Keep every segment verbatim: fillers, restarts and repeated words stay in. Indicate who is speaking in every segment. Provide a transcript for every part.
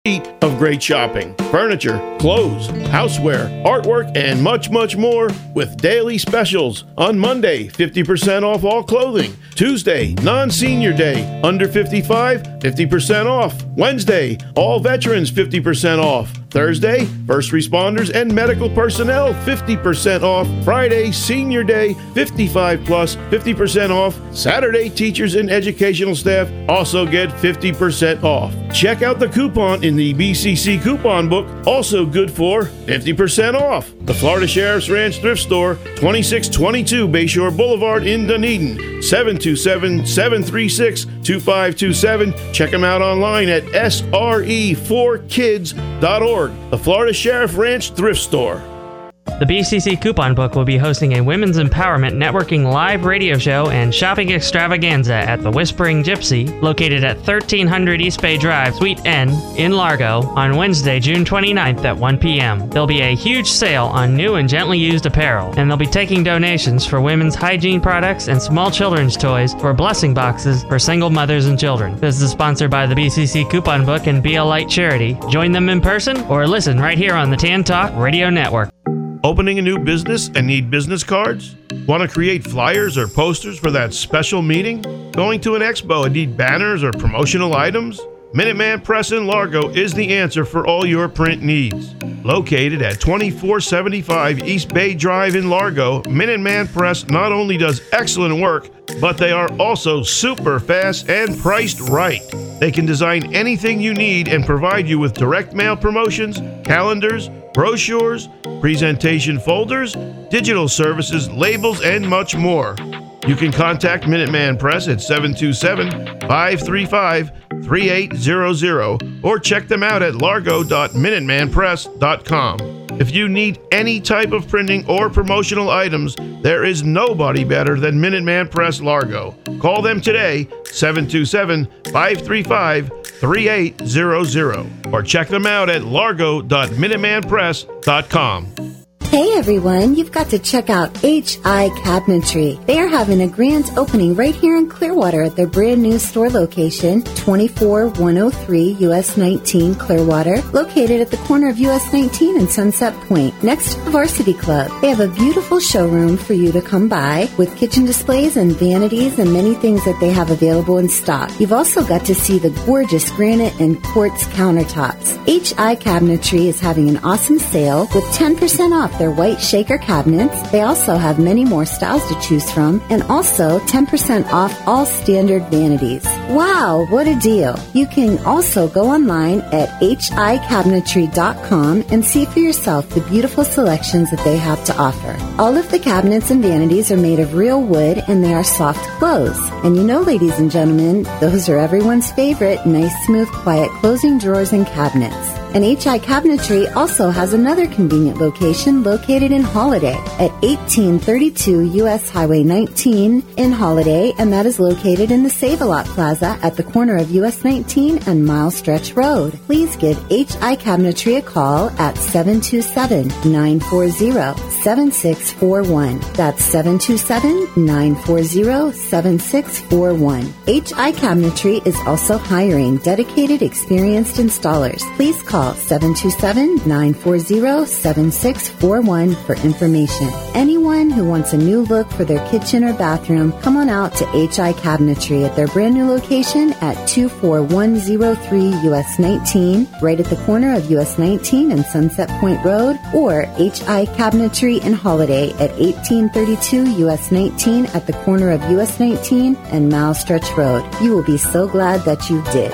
Speaker 1: of great shopping, furniture, clothes, houseware, artwork, and much, much more with daily specials. On Monday, fifty percent off all clothing. Tuesday, non-senior day, under fifty-five, fifty percent off. Wednesday, all veterans, fifty percent off. Thursday, first responders and medical personnel, fifty percent off. Friday, senior day, fifty-five plus, fifty percent off. Saturday, teachers and educational staff also get fifty percent off. Check out the coupon in the B C C coupon book, also good for fifty percent off. The Florida Sheriff's Ranch Thrift Store, twenty-six twenty-two Bayshore Boulevard in Dunedin, seven two seven, seven three six, two five two seven. Check them out online at S R E four kids dot org. The Florida Sheriff Ranch Thrift Store.
Speaker 2: The B C C Coupon Book will be hosting a Women's Empowerment Networking live radio show and shopping extravaganza at the Whispering Gypsy, located at thirteen hundred East Bay Drive, Suite N, in Largo, on Wednesday, June twenty-ninth at one p.m. There'll be a huge sale on new and gently used apparel, and they'll be taking donations for women's hygiene products and small children's toys for blessing boxes for single mothers and children. This is sponsored by the B C C Coupon Book and Be a Light Charity. Join them in person or listen right here on the Tan Talk Radio Network.
Speaker 1: Opening a new business and need business cards? Want to create flyers or posters for that special meeting? Going to an expo and need banners or promotional items? Minuteman Press in Largo is the answer for all your print needs. Located at twenty-four seventy-five East Bay Drive in Largo, Minuteman Press not only does excellent work, but they are also super fast and priced right. They can design anything you need and provide you with direct mail promotions, calendars, brochures, presentation folders, digital services, labels, and much more. You can contact Minuteman Press at seven two seven, five three five, three eight zero zero or check them out at largo dot minuteman press dot com. If you need any type of printing or promotional items, there is nobody better than Minuteman Press Largo. Call them today, seven two seven, five three five, three eight zero zero or check them out at largo dot minuteman press dot com.
Speaker 3: Hey everyone, you've got to check out H I Cabinetry. They are having a grand opening right here in Clearwater at their brand new store location, twenty-four one oh three U S nineteen Clearwater, located at the corner of U S nineteen and Sunset Point, next to the Varsity Club. They have a beautiful showroom for you to come by with kitchen displays and vanities and many things that they have available in stock. You've also got to see the gorgeous granite and quartz countertops. H I Cabinetry is having an awesome sale with ten percent off their white shaker cabinets. They also have many more styles to choose from and also ten percent off all standard vanities. Wow, what a deal. You can also go online at h i cabinetry dot com and see for yourself the beautiful selections that they have to offer. All of the cabinets and vanities are made of real wood and they are soft close. And you know, ladies and gentlemen, those are everyone's favorite nice, smooth, quiet closing drawers and cabinets. And H I Cabinetry also has another convenient location located in Holiday at eighteen thirty-two U S Highway nineteen in Holiday, and that is located in the Save-A-Lot Plaza at the corner of U S nineteen and Mile Stretch Road. Please give H I Cabinetry a call at seven two seven, nine four zero, seven six four one. That's seven two seven, nine four zero, seven six four one. H I Cabinetry is also hiring dedicated, experienced installers. Please call seven two seven, nine four zero, seven six four one for information. Anyone who wants a new look for their kitchen or bathroom, come on out to H I Cabinetry at their brand new location at two four one zero three U S nineteen, right at the corner of U S nineteen and Sunset Point Road, or H I Cabinetry in Holiday at eighteen thirty-two U S nineteen at the corner of U S nineteen and Mile Stretch Road. You will be so glad that you did.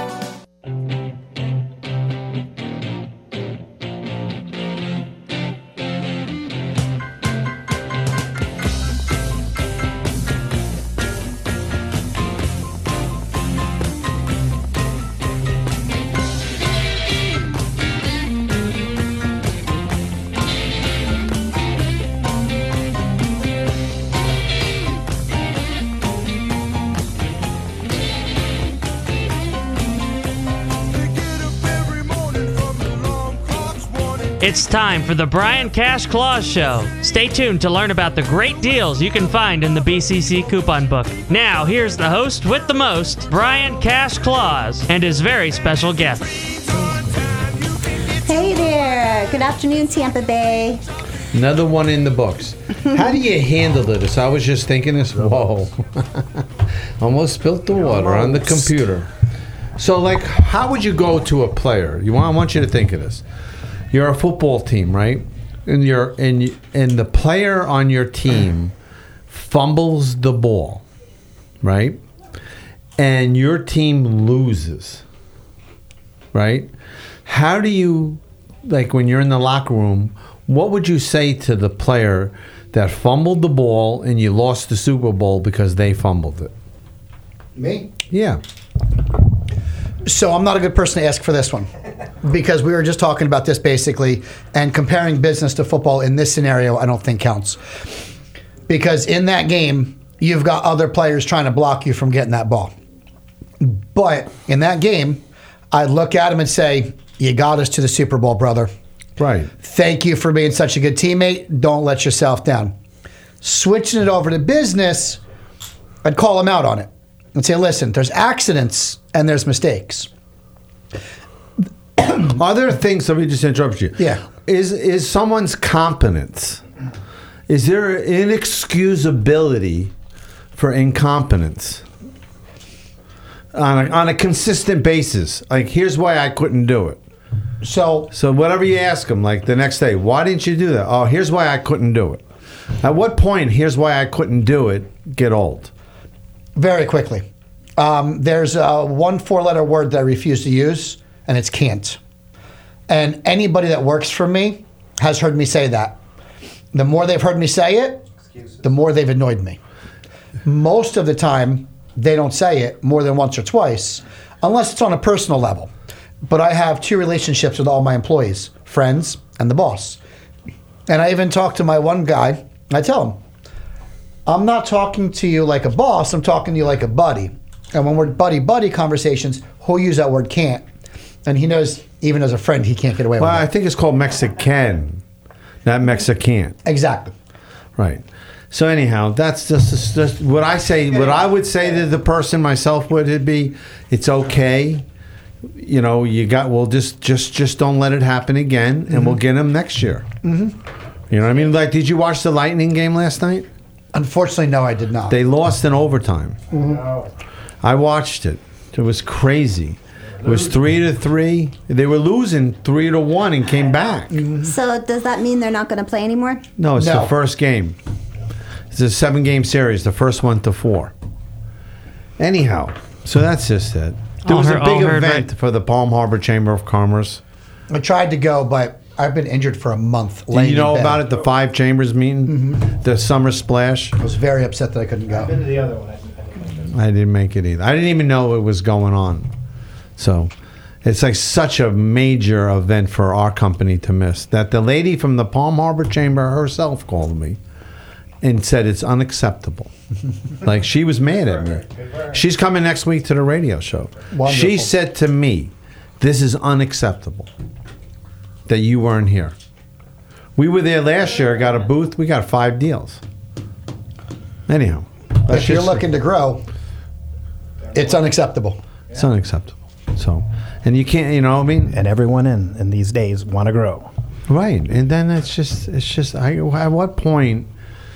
Speaker 2: It's time for the Brian Cash Claus Show. Stay tuned to learn about the great deals you can find in the B C C Coupon Book. Now, here's the host with the most, Brian Cash Claus, and his very special guest.
Speaker 4: Good afternoon, Tampa Bay.
Speaker 5: Another one in the books. How do you handle this? I was just thinking this. Whoa. Almost spilt the water on the computer. So, like, how would you go to a player? You want, I want you to think of this. You're a football team, right? And you're and you, and the player on your team fumbles the ball, right? And your team loses, right? How do you, like, when you're in the locker room, what would you say to the player that fumbled the ball and you lost the Super Bowl because they fumbled it?
Speaker 6: Me?
Speaker 5: Yeah.
Speaker 6: So I'm not a good person to ask for this one because we were just talking about this basically, and comparing business to football in this scenario I don't think counts. Because in that game, you've got other players trying to block you from getting that ball. But in that game, I'd look at him and say, you got us to the Super Bowl, brother.
Speaker 5: Right.
Speaker 6: Thank you for being such a good teammate. Don't let yourself down. Switching it over to business, I'd call him out on it and say, listen, there's accidents and there's mistakes.
Speaker 5: Other things, let me just interrupt you.
Speaker 6: Yeah.
Speaker 5: Is is someone's competence, is there inexcusability for incompetence on a, on a consistent basis? Like, here's why I couldn't do it.
Speaker 6: So,
Speaker 5: So whatever you ask them, like the next day, why didn't you do that? Oh, here's why I couldn't do it. At what point, here's why I couldn't do it, get old?
Speaker 6: very quickly. Um, there's uh, one four-letter word that I refuse to use, and it's can't. And anybody that works for me has heard me say that. The more they've heard me say it, the more they've annoyed me. Most of the time, they don't say it more than once or twice, unless it's on a personal level. But I have two relationships with all my employees, friends and the boss. And I even talk to my one guy, I tell him, I'm not talking to you like a boss, I'm talking to you like a buddy. And when we're buddy-buddy conversations, he'll use that word can't. And he knows, even as a friend, he can't get away
Speaker 5: Well,
Speaker 6: with
Speaker 5: I
Speaker 6: it.
Speaker 5: think it's called Mexican, not Mexican.
Speaker 6: Exactly.
Speaker 5: Right. So anyhow, that's just, just what I say. What I would say to the person myself would it be, it's okay. You know, you got. We'll just, just, just don't let it happen again, and mm-hmm. we'll get them next year. Mm-hmm. You know what I mean? Like, did you watch the Lightning game last night?
Speaker 6: Unfortunately, no, I did not.
Speaker 5: They lost in overtime.
Speaker 6: Mm-hmm.
Speaker 5: I watched it. It was crazy. It was three to three. They were losing three to one and came back.
Speaker 6: Mm-hmm.
Speaker 4: So does that mean they're not going to play anymore?
Speaker 5: No, it's
Speaker 6: No.
Speaker 5: the first game. It's a seven-game series. The first one to four. Anyhow, so that's just it. There
Speaker 2: All
Speaker 5: was
Speaker 2: heard-
Speaker 5: a big
Speaker 2: all heard
Speaker 5: event
Speaker 2: right.
Speaker 5: for the Palm Harbor Chamber of Commerce.
Speaker 6: I tried to go, but I've been injured for a month.
Speaker 5: Do
Speaker 6: laying
Speaker 5: you know
Speaker 6: in bed.
Speaker 5: about it? The Five Chambers meeting,
Speaker 6: Mm-hmm.
Speaker 5: the Summer Splash.
Speaker 6: I was very upset that I couldn't go.
Speaker 7: Been to the other one. I didn't, I didn't
Speaker 5: I didn't make it either. I didn't even know it was going on. So it's like such a major event for our company to miss that the lady from the Palm Harbor Chamber herself called me and said it's unacceptable. Like, she was mad at me. She's coming next week to the radio show.
Speaker 6: Wonderful.
Speaker 5: She said to me, this is unacceptable that you weren't here. We were there last year, got a booth, we got five deals. Anyhow. that's
Speaker 6: If you're
Speaker 5: just-
Speaker 6: looking to grow, it's unacceptable.
Speaker 5: It's unacceptable. So, and you can't, you know, I mean,
Speaker 7: And everyone in, in these days want to grow.
Speaker 5: right. And then it's just, it's just, I, at what point,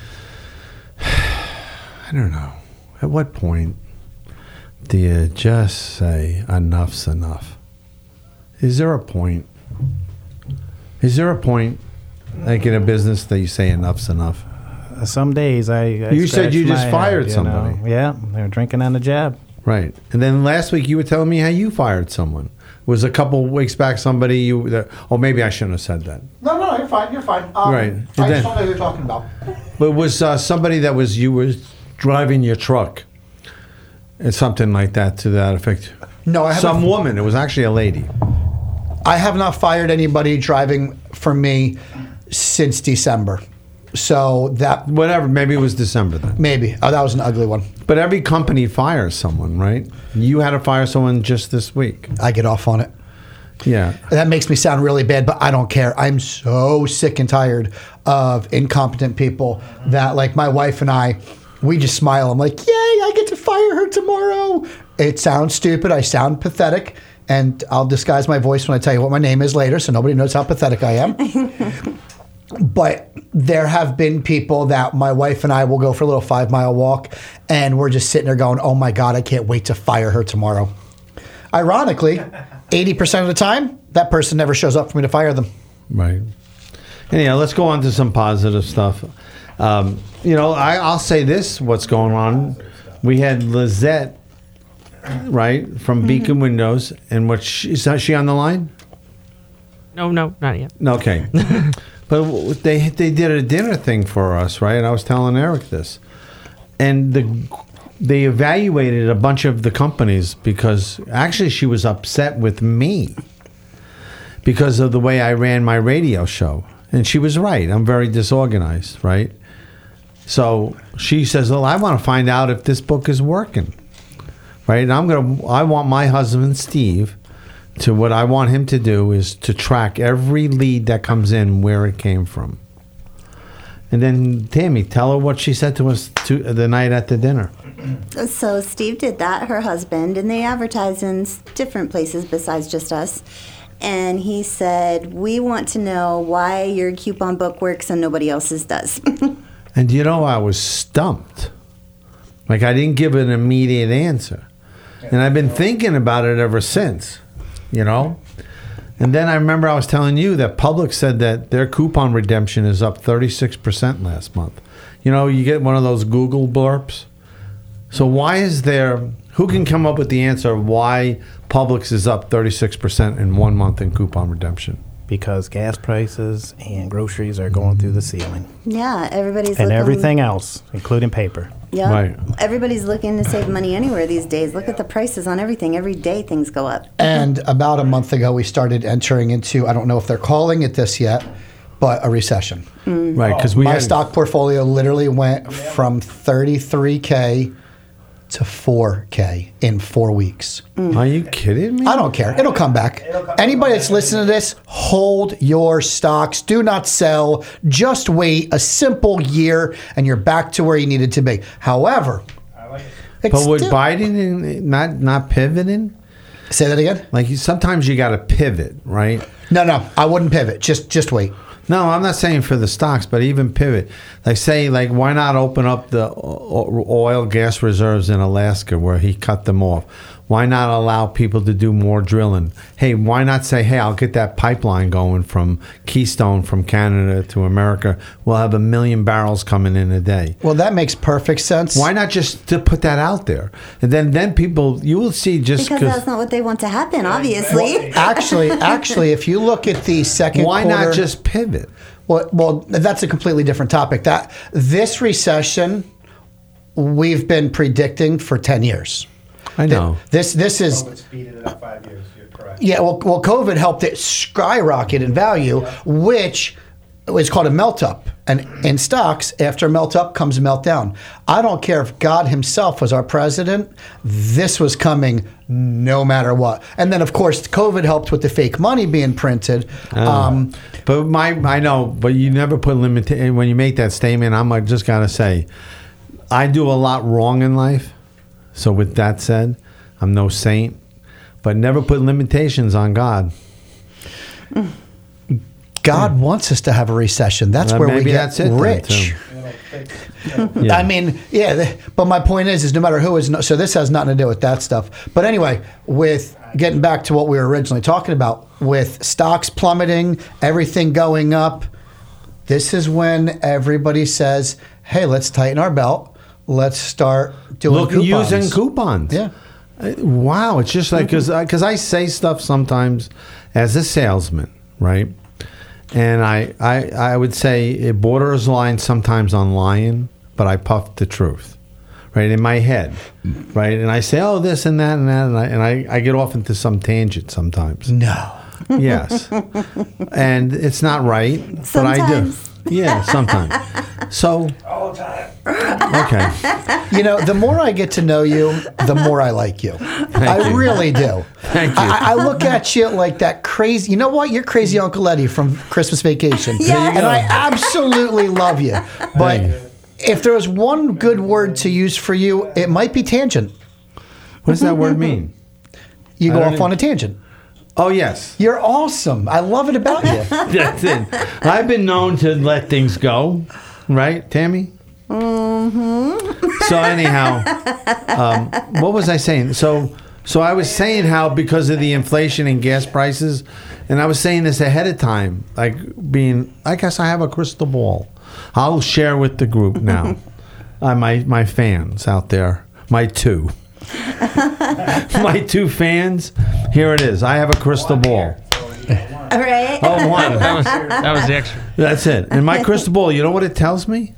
Speaker 5: I don't know, at what point do you just say enough's enough? Is there a point? Is there a point, like in a business, that you say enough's enough?
Speaker 7: Uh, Some days I, I
Speaker 5: You said
Speaker 7: scratch
Speaker 5: you just
Speaker 7: my
Speaker 5: fired
Speaker 7: head, you
Speaker 5: somebody.
Speaker 7: know. Yeah, they were drinking on the jab.
Speaker 5: Right. And then last week you were telling me how you fired someone. Was a couple weeks back somebody you, that, oh, maybe I shouldn't have said that.
Speaker 6: No, no, you're fine. You're fine. Um,
Speaker 5: Right.
Speaker 6: I
Speaker 5: And
Speaker 6: just
Speaker 5: then-
Speaker 6: don't know who you're talking about.
Speaker 5: But it was uh, somebody that was, you were driving your truck. And something like that to that effect.
Speaker 6: No, I haven't.
Speaker 5: Some woman. It was actually a lady.
Speaker 6: I have not fired anybody driving for me since December. So that
Speaker 5: Whatever. Maybe it was December then.
Speaker 6: maybe. Oh, that was an ugly one.
Speaker 5: But every company fires someone, right? You had to fire someone just this week.
Speaker 6: I get off on it.
Speaker 5: Yeah.
Speaker 6: That makes me sound really bad, but I don't care. I'm so sick and tired of incompetent people that, like, my wife and I, we just smile. I'm like, yay, I get to fire her tomorrow. It sounds stupid. I sound pathetic. and I'll disguise my voice when I tell you what my name is later, so nobody knows how pathetic I am. But there have been people that my wife and I will go for a little five mile walk, and we're just sitting there going, oh my God, I can't wait to fire her tomorrow. Ironically, eighty percent of the time, that person never shows up for me to fire them.
Speaker 5: Right. Anyhow, let's go on to some positive stuff. Um, you know, I, I'll say this, what's going on. We had Lizette, right, from Beacon Windows, and what she, is she on the line?
Speaker 2: No, no, not yet.
Speaker 5: Okay. But they they did a dinner thing for us, right? I was telling Eric this. And the they evaluated a bunch of the companies because actually she was upset with me because of the way I ran my radio show. And she was right. I'm very disorganized, right? So she says, well, I want to find out if this book is working, right? And I'm going to, I want my husband, Steve, to what I want him to do is to track every lead that comes in, where it came from. And then, Tammy, tell her what she said to us to, the night at the dinner.
Speaker 4: So Steve did that, her husband, and they advertise in s- different places besides just us. And he said, we want to know why your coupon book works and nobody else's does.
Speaker 5: And you know, I was stumped. Like, I didn't give an immediate answer. And I've been thinking about it ever since, you know? And then I remember I was telling you that Publix said that their coupon redemption is up thirty-six percent last month. You know, you get one of those Google blurps. So why is there, who can come up with the answer of why Publix is up thirty-six percent in one month in coupon redemption?
Speaker 7: Because gas prices and groceries are going through the ceiling.
Speaker 4: Yeah, everybody's
Speaker 7: And
Speaker 4: looking,
Speaker 7: everything else, including paper.
Speaker 4: Yeah,
Speaker 5: Right.
Speaker 4: everybody's looking to save money anywhere these days. Look at the prices on everything. Every day things go up.
Speaker 6: And about a month ago, we started entering into, I don't know if they're calling it this yet, but a recession.
Speaker 5: Right, because we
Speaker 6: My
Speaker 5: had,
Speaker 6: stock portfolio literally went from thirty-three K to four K in four weeks.
Speaker 5: Are you kidding me?
Speaker 6: I don't care. It'll come back. Anybody that's listening to this, hold your stocks. Do not sell. Just wait a simple year and you're back to where you needed to be. However, it's
Speaker 5: But would
Speaker 6: still-
Speaker 5: Biden in- not not pivoting?
Speaker 6: Say that again?
Speaker 5: Like you, sometimes you got to pivot, right?
Speaker 6: No, no, I wouldn't pivot. Just just wait.
Speaker 5: No, I'm not saying for the stocks, but even pivot. Like say, like why not open up the o- oil gas reserves in Alaska where he cut them off? Why not allow people to do more drilling? Hey, why not say, hey, I'll get that pipeline going from Keystone from Canada to America. We'll have a million barrels coming in a day.
Speaker 6: Well, that makes perfect sense.
Speaker 5: Why not just to put that out there? And then, then people, you will see just
Speaker 4: Because that's not what they want to happen, obviously.
Speaker 6: Actually, actually, if you look at the second
Speaker 5: why
Speaker 6: quarter,
Speaker 5: not just pivot?
Speaker 6: Well, well, that's a completely different topic. That this recession, we've been predicting for ten years.
Speaker 5: I know.
Speaker 6: This this is
Speaker 7: speeded it up five years. You're correct.
Speaker 6: yeah. Well, well, COVID helped it skyrocket in value, which is called a melt up. And in stocks, after a melt up comes a meltdown. I don't care if God Himself was our president. This was coming no matter what. And then, of course, COVID helped with the fake money being printed. Um,
Speaker 5: But my, I know, but you never put limit when you make that statement. I'm like, just gotta say, I do a lot wrong in life. So with that said, I'm no saint, but never put limitations on God.
Speaker 6: God wants us to have a recession. That's
Speaker 5: Well,
Speaker 6: where we
Speaker 5: maybe
Speaker 6: get
Speaker 5: that's it then,
Speaker 6: rich.
Speaker 5: too. Yeah.
Speaker 6: I mean, yeah, the, but my point is, is no matter who is, no, so this has nothing to do with that stuff. But anyway, with getting back to what we were originally talking about, with stocks plummeting, everything going up, this is when everybody says, hey, let's tighten our belt. Let's start doing
Speaker 5: Look,
Speaker 6: coupons.
Speaker 5: using coupons.
Speaker 6: Yeah.
Speaker 5: Uh, Wow, it's just like because because I say stuff sometimes as a salesman, right? And I, I I would say it borders line sometimes on lying, but I puff the truth, right, in my head, right? And I say, oh, this and that and that, and I and I, I get off into some tangent sometimes.
Speaker 6: No.
Speaker 5: Yes, and it's not right, but I do.
Speaker 4: Sometimes.
Speaker 5: Yeah, sometimes. So all the time. Okay.
Speaker 6: You know, the more I get to know you, the more I like you. I
Speaker 5: you.
Speaker 6: really do.
Speaker 5: Thank you.
Speaker 6: I, I look at you like that crazy. You know what? You're crazy Uncle Eddie from Christmas Vacation.
Speaker 4: Yes.
Speaker 6: And I absolutely love you. But
Speaker 5: Thank you.
Speaker 6: if there was one good word to use for you, it might be tangent.
Speaker 5: What does that word mean?
Speaker 6: You
Speaker 5: I
Speaker 6: go
Speaker 5: don't
Speaker 6: off on a tangent.
Speaker 5: Oh, yes.
Speaker 6: You're awesome. I love it about you.
Speaker 5: That's it. I've been known to let things go. Right, Tammy?
Speaker 4: Mm-hmm.
Speaker 5: So anyhow, um, what was I saying? So so I was saying how because of the inflation in gas prices, and I was saying this ahead of time, like being, I guess I have a crystal ball. I'll share with the group now. uh, my, my fans out there, my two. my two fans, here it is. I have a crystal ball.
Speaker 4: All right.
Speaker 5: Oh, one.
Speaker 2: That was, that was the extra.
Speaker 5: That's it. And my crystal ball, you know what it tells me?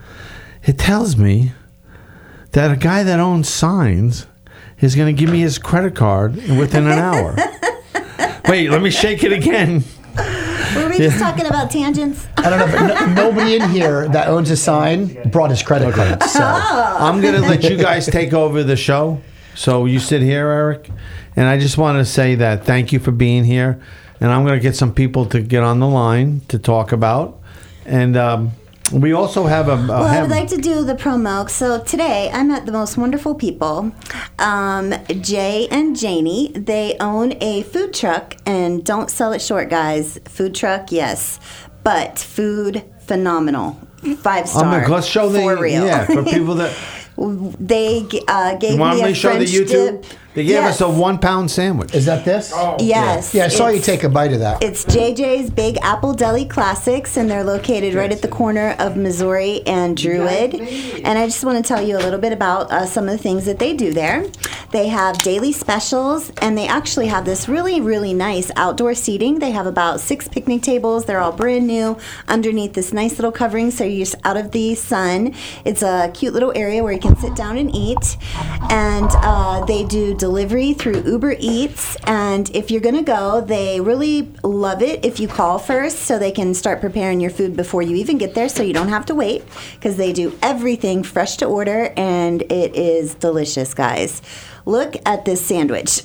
Speaker 5: It tells me that a guy that owns signs is going to give me his credit card within an hour. Wait, let me shake it again.
Speaker 4: Were we just talking about tangents?
Speaker 6: I don't know, but no, nobody in here that owns a sign brought his credit card. So
Speaker 5: I'm going to let you guys take over the show. So you sit here, Eric. And I just want to say that thank you for being here. And I'm going to get some people to get on the line to talk about. And um, we also have a... a
Speaker 4: Well, I
Speaker 5: have,
Speaker 4: would like to do the promo. So today I met the most wonderful people. Um, Jay and Janie, they own a food truck, and don't sell it short, guys. Food truck, yes. But food, phenomenal. Five star.
Speaker 5: Um, let's show the...
Speaker 4: For real.
Speaker 5: Yeah, for people that...
Speaker 4: They uh, gave
Speaker 5: You want
Speaker 4: me
Speaker 5: me
Speaker 4: a
Speaker 5: to show the
Speaker 4: French
Speaker 5: YouTube?
Speaker 4: dip.
Speaker 5: They gave
Speaker 4: Yes.
Speaker 5: us a one-pound sandwich.
Speaker 6: is that this?
Speaker 4: Yes.
Speaker 6: Yeah, I saw you
Speaker 4: It's-
Speaker 6: take a bite of that.
Speaker 4: It's J J's Big Apple Deli Classics, and they're located right at the corner of Missouri and Druid. And I just want to tell you a little bit about uh, some of the things that they do there. They have daily specials, and they actually have this really, really nice outdoor seating. They have about six picnic tables. They're all brand new underneath this nice little covering, so you're just out of the sun. It's a cute little area where you can sit down and eat. And uh, they do delivery through Uber Eats, and if you're gonna go, they really love it if you call first, so they can start preparing your food before you even get there, so you don't have to wait, because they do everything fresh to order, and it is delicious, guys. Look at this sandwich.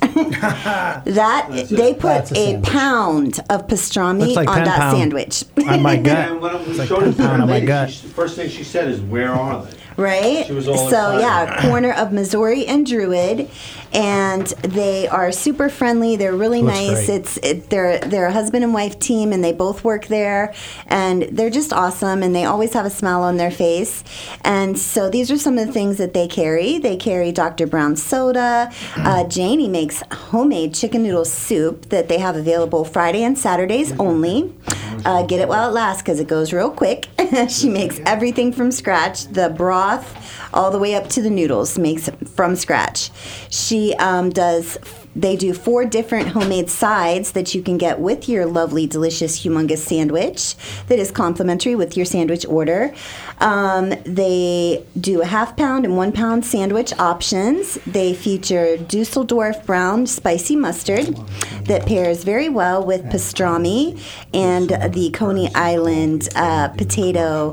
Speaker 4: that they put
Speaker 6: That's a
Speaker 4: a,
Speaker 6: sandwich.
Speaker 4: pound of pastrami
Speaker 7: Looks like
Speaker 4: on
Speaker 7: ten
Speaker 4: that
Speaker 7: pound.
Speaker 4: sandwich.
Speaker 7: On my gut.
Speaker 5: And when we
Speaker 7: It's like
Speaker 5: showed it to
Speaker 7: ten pound
Speaker 5: the
Speaker 7: on my
Speaker 5: lady,
Speaker 7: gut.
Speaker 5: she- first thing she said is, "Where are they?"
Speaker 4: Right?
Speaker 5: She was all
Speaker 4: so
Speaker 5: excited.
Speaker 4: yeah, corner of Missouri and Druid, and they are super friendly. They're really
Speaker 7: Looks
Speaker 4: nice.
Speaker 7: great.
Speaker 4: It's it, they're they're a husband and wife team, and they both work there, and they're just awesome. And they always have a smile on their face. And so these are some of the things that they carry. They carry Doctor Brown soda. Uh, Janie makes homemade chicken noodle soup that they have available Friday and Saturdays only. Uh, get it while it lasts because it goes real quick. She makes everything from scratch. The broth all the way up to the noodles makes from scratch. She um, does they do four different homemade sides that you can get with your lovely, delicious, humongous sandwich that is complimentary with your sandwich order. Um, they do a half pound and one pound sandwich options. They feature Dusseldorf brown spicy mustard that pairs very well with pastrami and the Coney Island uh, potato.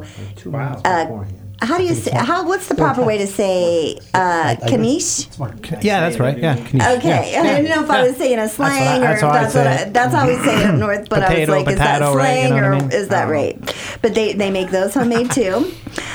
Speaker 4: Uh, how do you say? How? What's the proper way to say uh, kamish?
Speaker 7: Yeah, that's right. Yeah. Knish.
Speaker 4: Okay,
Speaker 7: Yeah.
Speaker 4: I didn't know if I was saying a slang
Speaker 7: that's
Speaker 4: or
Speaker 7: what I-
Speaker 4: if that's
Speaker 7: that's how
Speaker 4: what
Speaker 7: I
Speaker 4: I,
Speaker 7: say it.
Speaker 4: that's how we say it up north. But
Speaker 7: Potato,
Speaker 4: I was like, is that
Speaker 7: potato,
Speaker 4: slang
Speaker 7: right, you know
Speaker 4: or
Speaker 7: what I mean?
Speaker 4: is that
Speaker 7: I don't
Speaker 4: right? But they they make those homemade too.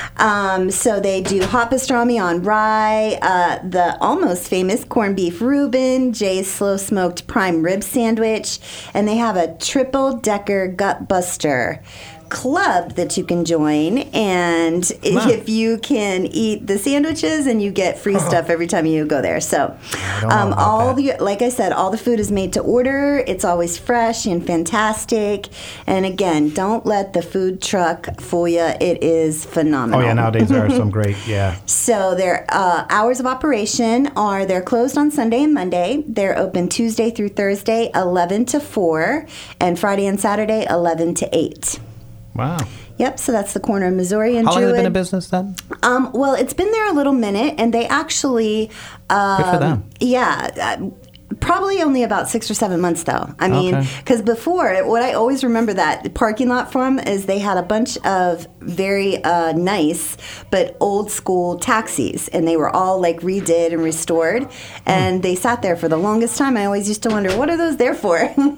Speaker 4: Um, so they do hot pastrami on rye, uh, the almost famous corned beef Reuben, Jay's slow smoked prime rib sandwich, and they have a triple decker gut buster club that you can join, and if you can eat the sandwiches and you get free stuff every time you go there. So
Speaker 7: don't know
Speaker 4: um,
Speaker 7: about
Speaker 4: all
Speaker 7: that.
Speaker 4: the like I said, all the food is made to order. It's always fresh and fantastic, and again, don't let the food truck fool you. It is phenomenal.
Speaker 7: Oh yeah, nowadays there are some great. Yeah.
Speaker 4: So their uh, hours of operation are they're closed on Sunday and Monday. They're open Tuesday through Thursday, eleven to four, and Friday and Saturday, eleven to eight.
Speaker 7: Wow.
Speaker 4: Yep, so that's the corner of Missouri and
Speaker 7: How long has
Speaker 4: Druid.
Speaker 7: it been in business then?
Speaker 4: Um, well, it's been there a little minute, and they actually, um,
Speaker 7: Good for them.
Speaker 4: yeah, uh, probably only about six or seven months though. I mean,
Speaker 7: Okay.
Speaker 4: because before, what I always remember that parking lot from is they had a bunch of very uh, nice but old school taxis, and they were all like redid and restored, and they sat there for the longest time. I always used to wonder, what are those there for?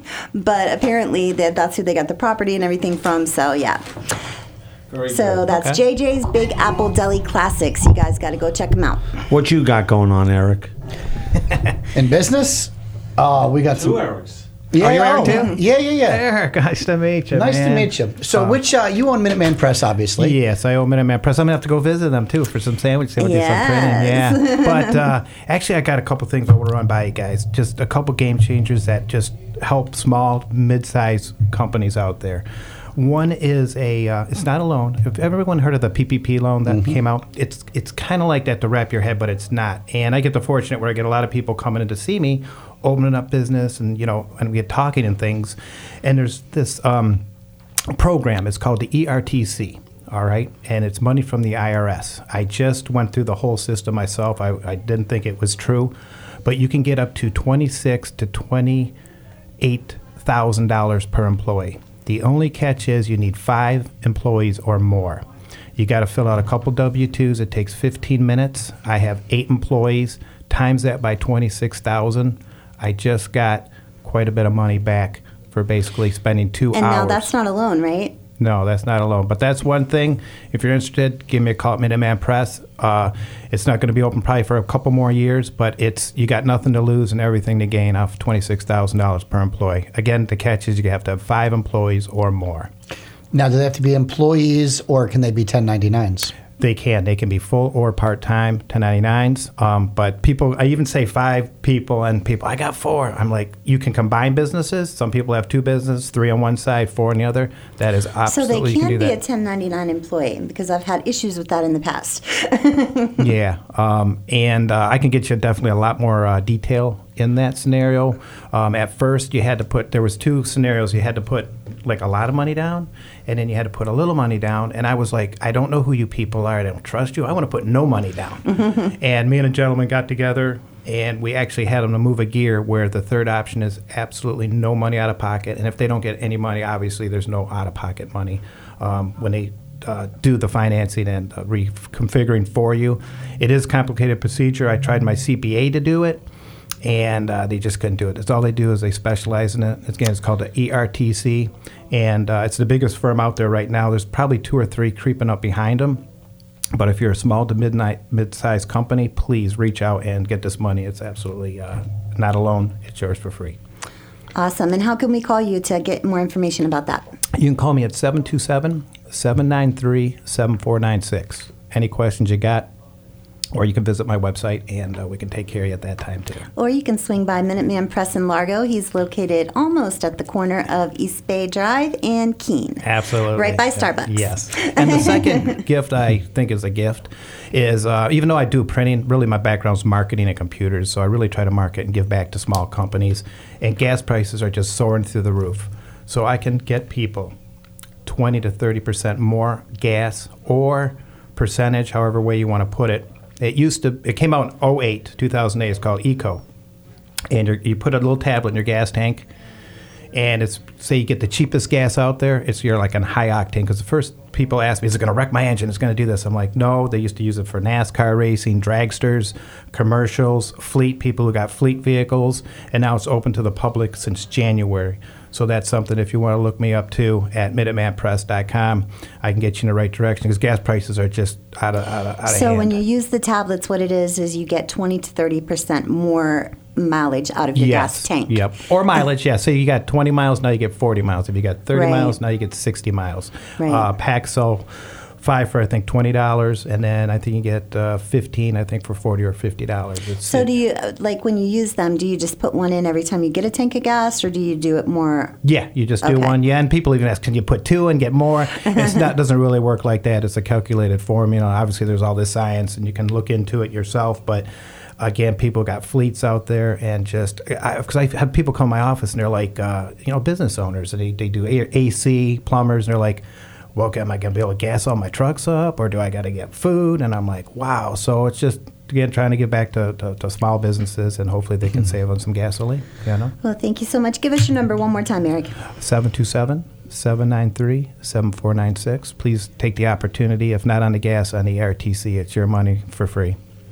Speaker 4: But apparently, that that's who they got the property and everything from. So yeah. So that's
Speaker 7: Okay.
Speaker 4: J J's Big Apple Deli Classics. You guys got to go check them out.
Speaker 5: What you got going on, Eric?
Speaker 6: In business, Oh, we got
Speaker 8: Two
Speaker 6: some.
Speaker 8: Erics.
Speaker 6: Yeah,
Speaker 7: Are you
Speaker 6: oh,
Speaker 7: Eric too?
Speaker 6: Yeah, yeah, yeah.
Speaker 7: Eric, nice to meet you.
Speaker 6: Nice to
Speaker 7: man.
Speaker 6: meet you. So,
Speaker 7: Uh,
Speaker 6: which uh, you own Minuteman Press, obviously.
Speaker 7: Yes, I owe Minuteman Press. I'm gonna have to go visit them too for some sandwiches. We'll do some
Speaker 4: Yes.
Speaker 7: printing. Yeah, but uh, actually, I got a couple things I want to run by you guys. Just a couple game changers that just help small, mid-sized companies out there. One is a. Uh, it's not a loan. Have everyone heard of the P P P loan that came out? It's it's kind of like that to wrap your head, but it's not. And I get the fortunate where I get a lot of people coming in to see me, opening up business, and you know, and we get talking and things. And there's this um, program. It's called the E R T C. All right, and it's money from the I R S. I just went through the whole system myself. I, I didn't think it was true, but you can get up to twenty-six to twenty-eight thousand dollars per employee. The only catch is you need five employees or more. You got to fill out a couple W two's. It takes fifteen minutes. I have eight employees. Times that by twenty-six thousand. I just got quite a bit of money back for basically spending two
Speaker 4: And
Speaker 7: hours.
Speaker 4: now that's not a loan, right?
Speaker 7: No, that's not a loan. But that's one thing. If you're interested, give me a call at Minuteman Press. Uh, it's not going to be open probably for a couple more years, but it's you got nothing to lose and everything to gain off twenty-six thousand dollars per employee. Again, the catch is you have to have five employees or more.
Speaker 6: Now, do they have to be employees or can they be ten ninety-nines?
Speaker 7: They can. They can be full or part-time, ten ninety-nines. Um, but people, I even say five people, and people, I got four. I'm like, you can combine businesses. Some people have two businesses, three on one side, four on the other. That is
Speaker 4: So
Speaker 7: absolutely,
Speaker 4: they
Speaker 7: you can
Speaker 4: can
Speaker 7: do
Speaker 4: be a
Speaker 7: that.
Speaker 4: ten ninety-nine employee because I've had issues with that in the past.
Speaker 7: Yeah, um, and uh, I can get you definitely a lot more uh, detail in that scenario. Um, at first, you had to put, there was two scenarios. You had to put like a lot of money down, and then you had to put a little money down. And I was like, I don't know who you people are. I don't trust you. I want to put no money down. And me and a gentleman got together, and we actually had them to move a gear where the third option is absolutely no money out of pocket. And if they don't get any money, obviously there's no out-of-pocket money um, when they uh, do the financing and uh, reconfiguring for you. It is a complicated procedure. I tried my C P A to do it, and uh, they just couldn't do it. That's all they do is they specialize in it. Again, it's called the E R T C, and uh, it's the biggest firm out there right now. There's probably two or three creeping up behind them. But if you're a small to midnight, mid-sized company, please reach out and get this money. It's absolutely uh, not a loan. It's yours for free.
Speaker 4: Awesome. And how can we call you to get more information about that?
Speaker 7: You can call me at seven two seven, seven nine three, seven four nine six. Any questions you got, or you can visit my website, and uh, we can take care of you at that time, too.
Speaker 4: Or you can swing by Minuteman Press in Largo. He's located almost at the corner of East Bay Drive and Keene.
Speaker 7: Absolutely.
Speaker 4: Right by Starbucks.
Speaker 7: Yes. And the second gift I think is a gift is, uh, even though I do printing, really my background is marketing and computers, so I really try to market and give back to small companies. And gas prices are just soaring through the roof. So I can get people twenty to thirty percent more gas or percentage, however way you want to put it. It used to, it came out in oh eight, two thousand eight. It's called Eco. And you're, you put a little tablet in your gas tank, and it's, say you get the cheapest gas out there, it's you're like on high octane. Because the first people ask me, is it going to wreck my engine? It's going to do this. I'm like, no, they used to use it for NASCAR racing, dragsters, commercials, fleet, people who got fleet vehicles, and now it's open to the public since January. So that's something, if you want to look me up too, at minuteman press dot com, I can get you in the right direction because gas prices are just out of, out of, out of
Speaker 4: So
Speaker 7: hand.
Speaker 4: when you use the tablets, what it is is you get twenty to thirty percent more mileage out of your
Speaker 7: yes.
Speaker 4: gas tank.
Speaker 7: Yep. Or mileage, yeah. So you got twenty miles, now you get forty miles. If you got thirty
Speaker 4: Right.
Speaker 7: miles, now you get sixty miles.
Speaker 4: Right.
Speaker 7: Uh, packs sell five for, I think, twenty dollars, and then I think you get uh, fifteen, I think, for forty or fifty dollars. It's,
Speaker 4: So do you, uh, like when you use them, do you just put one in every time you get a tank of gas, or do you do it more?
Speaker 7: Yeah, you just do
Speaker 4: Okay.
Speaker 7: one. Yeah, and people even ask, can you put two and get more? It's not doesn't really work like that. It's a calculated form. You know, obviously there's all this science, and you can look into it yourself. But again, people got fleets out there, and just because I, I have people come to my office and they're like, uh, you know, business owners, and they they do A- AC plumbers, and they're like, well, am I going to be able to gas all my trucks up, or do I got to get food? And I'm like, wow. So it's just, again, trying to get back to, to, to small businesses, and hopefully they can save on some gasoline, you know?
Speaker 4: Well, thank you so much. Give us your number one more time, Eric.
Speaker 7: seven two seven, seven nine three, seven four nine six. Please take the opportunity, if not on the gas, on the R T C. It's your money for free.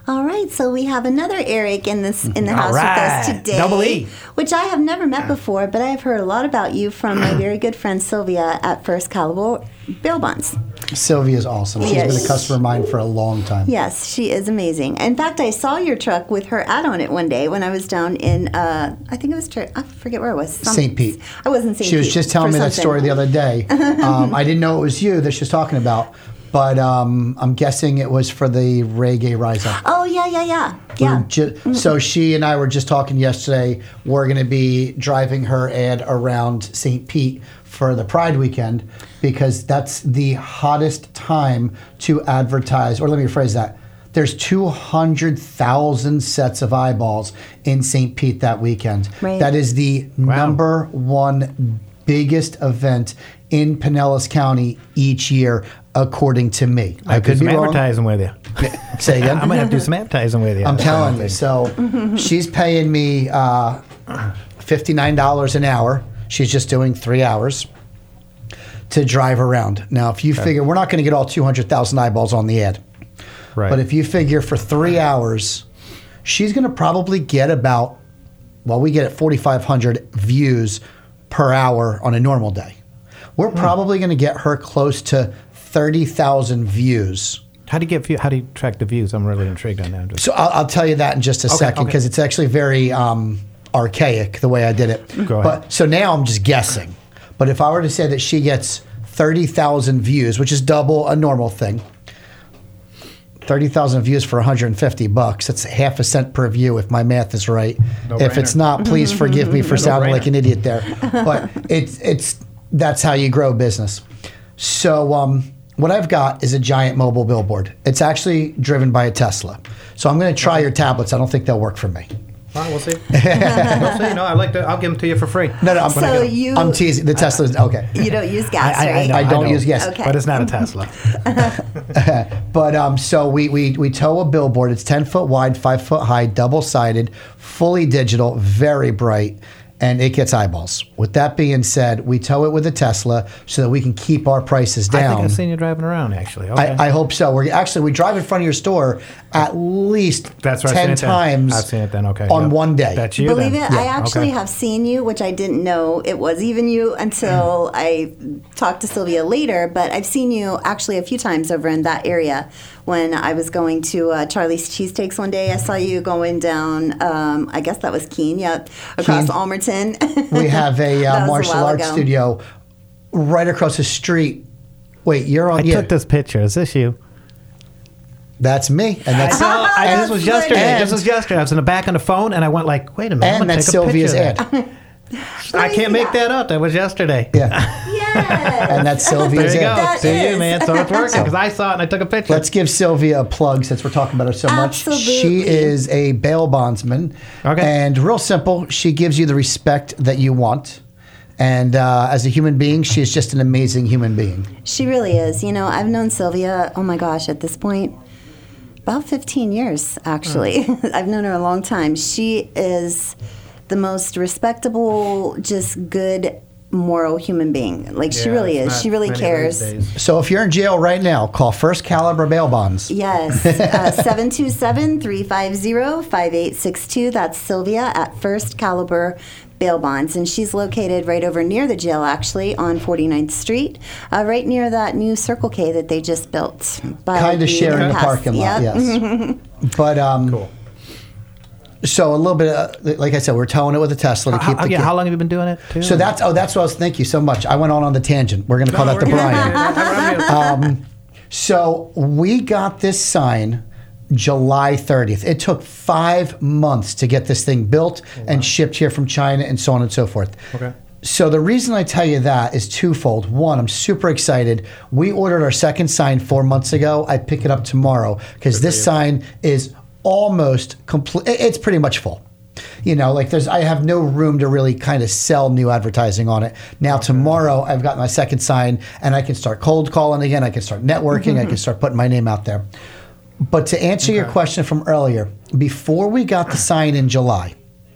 Speaker 4: All right, so we have another Eric in this in the house with us
Speaker 7: right.
Speaker 4: today,
Speaker 7: Double E.
Speaker 4: which I have never met before, but I have heard a lot about you from my very good friend Sylvia at First Caliber Bail Bonds.
Speaker 6: Sylvia's awesome. She's
Speaker 4: Yes.
Speaker 6: been a customer of mine for a long time.
Speaker 4: Yes, she is amazing. In fact, I saw your truck with her ad on it one day when I was down in, uh, I think it was, I forget where it was. Some-
Speaker 6: Saint Pete.
Speaker 4: I was in Saint Pete.
Speaker 6: She was just telling
Speaker 4: for
Speaker 6: me that
Speaker 4: something.
Speaker 6: story the other day. Um, I didn't know it was you that she was talking about, but um, I'm guessing it was for the Reggae Rise Up.
Speaker 4: Oh, yeah, yeah, yeah.
Speaker 6: We were
Speaker 4: Yeah.
Speaker 6: ju- So she and I were just talking yesterday. We're going to be driving her ad around Saint Pete for the Pride weekend because that's the hottest time to advertise. Or let me rephrase that. There's two hundred thousand sets of eyeballs in Saint Pete that weekend.
Speaker 4: Right.
Speaker 6: That is the number one biggest event in Pinellas County each year, according to me. I,
Speaker 7: I
Speaker 6: could
Speaker 7: do
Speaker 6: be
Speaker 7: some
Speaker 6: wrong.
Speaker 7: advertising with you.
Speaker 6: Say again.
Speaker 7: I might have to do some advertising with you.
Speaker 6: I'm telling you. So she's paying me uh, fifty-nine dollars an hour. She's just doing three hours to drive around. Now, if you figure, we're not going to get all two hundred thousand eyeballs on the ad.
Speaker 7: Right.
Speaker 6: But if you figure for three hours, she's going to probably get about, well, we get at forty-five hundred views per hour on a normal day. We're probably going to get her close to thirty thousand views.
Speaker 7: How do you get view, how do you track the views? I'm really intrigued on that.
Speaker 6: So I'll, I'll tell you that in just a
Speaker 7: Okay,
Speaker 6: second
Speaker 7: okay.
Speaker 6: because it's actually very um, archaic the way I did it.
Speaker 7: Go ahead.
Speaker 6: But so now I'm just guessing. But if I were to say that she gets thirty thousand views, which is double a normal thing, thirty thousand views for one hundred fifty bucks. That's half a cent per view if my math is right.
Speaker 7: No
Speaker 6: if it's
Speaker 7: brainer.
Speaker 6: not, please forgive me for sounding
Speaker 7: brainer.
Speaker 6: like an idiot there. But it's it's that's how you grow business. So um, what I've got is a giant mobile billboard. It's actually driven by a Tesla. So I'm going to try your tablets. I don't think they'll work for me.
Speaker 7: All right, we'll see. we'll see. No, I like to. I'll give them to you for free.
Speaker 6: No, no, I'm,
Speaker 4: So you-
Speaker 6: I'm teasing. The Tesla's okay.
Speaker 4: You don't use gas,
Speaker 7: I, I, I,
Speaker 4: right?
Speaker 7: know,
Speaker 6: I don't
Speaker 7: know.
Speaker 6: use gas.
Speaker 4: Okay.
Speaker 7: But it's not a Tesla.
Speaker 6: But um, so we, we we tow a billboard. It's ten foot wide, five foot high, double sided, fully digital, very bright, and it gets eyeballs. With that being said, we tow it with a Tesla so that we can keep our prices
Speaker 7: I
Speaker 6: down.
Speaker 7: think I've seen you driving around, actually. Okay.
Speaker 6: I, I hope so. We're actually we drive in front of your store at least
Speaker 7: That's right, I've
Speaker 6: ten
Speaker 7: seen it then.
Speaker 6: times.
Speaker 7: I've seen it then, okay,
Speaker 6: on
Speaker 7: yep.
Speaker 6: one day.
Speaker 7: That's you
Speaker 4: Believe
Speaker 7: then.
Speaker 4: it, I actually
Speaker 7: okay.
Speaker 4: have seen you, which I didn't know it was even you until I talked to Sylvia later. But I've seen you actually a few times over in that area. When I was going to uh, Charlie's Cheesesteaks one day, I saw you going down. Um, I guess that was Keene, yep, across
Speaker 6: Keene.
Speaker 4: Almerton.
Speaker 6: We have a
Speaker 4: That
Speaker 6: uh,
Speaker 4: was a
Speaker 6: martial
Speaker 4: while
Speaker 6: arts
Speaker 4: ago.
Speaker 6: studio right across the street. Wait, you're on.
Speaker 7: I
Speaker 6: yeah,
Speaker 7: took this picture. Is this you?
Speaker 6: that's me, and that's
Speaker 7: No, I, this was
Speaker 4: That's
Speaker 7: yesterday.
Speaker 6: and-
Speaker 7: this was yesterday. I was in the back on the phone, and I went like, "Wait a minute, I'm
Speaker 6: and
Speaker 7: gonna
Speaker 6: that's
Speaker 7: take a
Speaker 6: Sylvia's
Speaker 7: picture of
Speaker 6: ad.
Speaker 7: that." I can't make that up. That was yesterday.
Speaker 6: Yeah,
Speaker 4: Yes.
Speaker 6: and that's
Speaker 7: There
Speaker 6: Sylvia's
Speaker 7: you go.
Speaker 6: ad.
Speaker 4: That
Speaker 7: See you,
Speaker 4: is.
Speaker 7: man. So it's working because I saw it and I took a picture.
Speaker 6: Let's give Sylvia a plug since we're talking about her so much.
Speaker 4: Absolutely.
Speaker 6: She is a bail bondsman.
Speaker 7: Okay.
Speaker 6: And real simple, she gives you the respect that you want. And uh, as a human being, she is just an amazing human being.
Speaker 4: She really is. You know, I've known Sylvia, oh my gosh, at this point, about fifteen years, actually. I've known her a long time. She is the most respectable, just good, moral human being. Like, she
Speaker 7: Yeah,
Speaker 4: really
Speaker 7: it's
Speaker 4: is.
Speaker 7: not
Speaker 4: She really
Speaker 7: many of
Speaker 4: cares.
Speaker 7: these days.
Speaker 6: So if you're in jail right now, call First Caliber Bail Bonds.
Speaker 4: Yes, uh, seven two seven, three five zero, five eight six two. That's Sylvia at First Caliber Bail Bonds. And she's located right over near the jail, actually, on forty-ninth Street, uh, right near that new Circle K that they just built. by
Speaker 6: Kind of sharing the
Speaker 4: underpass.
Speaker 6: parking lot,
Speaker 4: Yep.
Speaker 6: yes. But, um,
Speaker 7: Cool.
Speaker 6: so a little bit, of, like I said, we're towing it with a Tesla to
Speaker 7: How,
Speaker 6: keep the
Speaker 7: yeah,
Speaker 6: kid-
Speaker 7: how long have you been doing it? Too?
Speaker 6: So that's, oh, that's what I was, thank you so much. I went on on the tangent. We're going to call that the Brian. So we got this sign July thirtieth. It took five months to get this thing built and shipped here from China and so on and so forth.
Speaker 7: Okay.
Speaker 6: So the reason I tell you that is twofold. One, I'm super excited. We ordered our second sign four months ago. I pick it up tomorrow because this sign is almost complete. It's pretty much full. You know, like there's, I have no room to really kind of sell new advertising on it. Now, tomorrow, I've got my second sign and I can start cold calling again. I can start networking. I can start putting my name out there. But to answer your question from earlier, before we got the sign in July,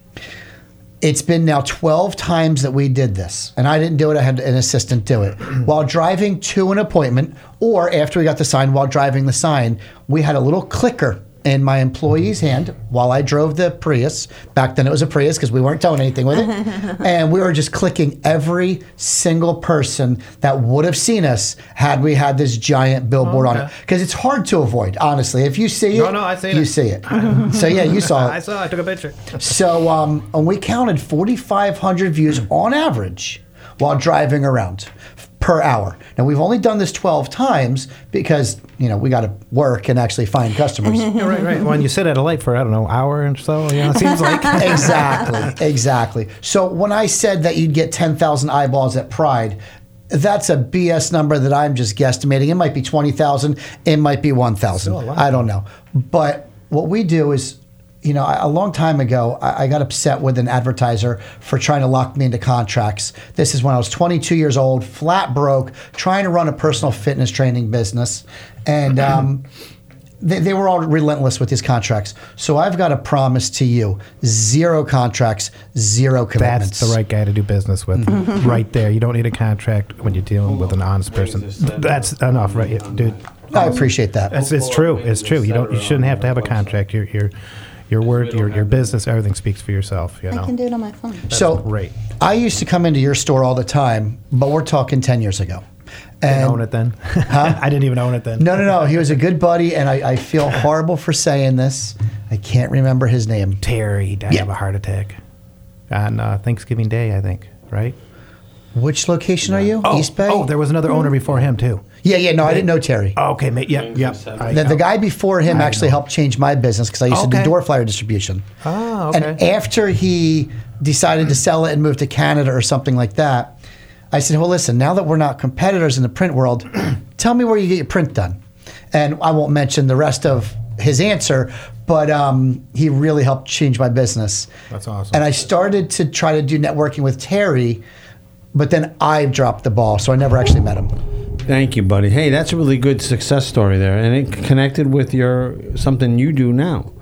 Speaker 6: it's been now twelve times that we did this. And I didn't do it. I had an assistant do it. While driving to an appointment or after we got the sign, while driving the sign, we had a little clicker in my employee's hand while I drove the Prius. Back then it was a Prius because we weren't doing anything with it. And we were just clicking every single person that would have seen us had we had this giant billboard
Speaker 7: Oh, okay.
Speaker 6: on it. Because it's hard to avoid, honestly. If you see it,
Speaker 7: No, no, I seen
Speaker 6: you
Speaker 7: it.
Speaker 6: see it. So yeah, you saw it.
Speaker 7: I saw. I took a picture.
Speaker 6: So um, and we counted forty-five hundred views on average while driving around per hour. Now we've only done this twelve times because you know we got to work and actually find customers.
Speaker 7: Yeah, right, right. When you sit at a light for I don't know hour or so, you know, it seems like.
Speaker 6: Exactly, exactly. So when I said that you'd get ten thousand eyeballs at Pride, that's a B S number that I'm just guesstimating. It might be twenty thousand, it might be one thousand.
Speaker 7: Still a lot.
Speaker 6: I don't know. But what we do is, you know, a long time ago, I I got upset with an advertiser for trying to lock me into contracts. This is when I was twenty-two years old, flat broke, trying to run a personal fitness training business. And um, they, they were all relentless with these contracts. So I've got a promise to you, zero contracts, zero commitments.
Speaker 7: That's the right guy to do business with. Right there. You don't need a contract when you're dealing with an honest person. That's enough, right, dude?
Speaker 6: I appreciate that.
Speaker 7: It's, it's true. It's true. You don't. You shouldn't have to have a contract. Your your your word, your your business, everything speaks for yourself. You
Speaker 4: I
Speaker 7: know.
Speaker 4: can do it on my phone.
Speaker 6: So
Speaker 7: great.
Speaker 6: I used to come into your store all the time, but we're talking ten years ago.
Speaker 7: Didn't
Speaker 6: And
Speaker 7: own it then. I didn't even own it then.
Speaker 6: no, no, no. He was a good buddy, and I, I feel horrible for saying this. I can't remember his name.
Speaker 7: Terry died
Speaker 6: Yeah.
Speaker 7: of a heart attack on uh, Thanksgiving Day, I think. Right?
Speaker 6: Which location are you?
Speaker 7: Oh,
Speaker 6: East Bay?
Speaker 7: oh, there was another owner before him too.
Speaker 6: yeah, yeah. No, I didn't know Terry.
Speaker 7: Oh, okay, mate. Yep, yep. I-
Speaker 6: The, the guy before him
Speaker 7: I
Speaker 6: actually
Speaker 7: know.
Speaker 6: helped change my business because I used to
Speaker 7: Okay.
Speaker 6: do door flyer distribution.
Speaker 7: Oh, okay.
Speaker 6: And after he decided to sell it and move to Canada or something like that, I said, well, listen, now that we're not competitors in the print world, tell me where you get your print done. And I won't mention the rest of his answer, but um, he really helped change my business.
Speaker 7: That's awesome.
Speaker 6: And I started to try to do networking with Terry, but then I dropped the ball, so I never actually met him.
Speaker 5: Thank you, buddy. Hey, that's a really good success story there, and it connected with your something you do now.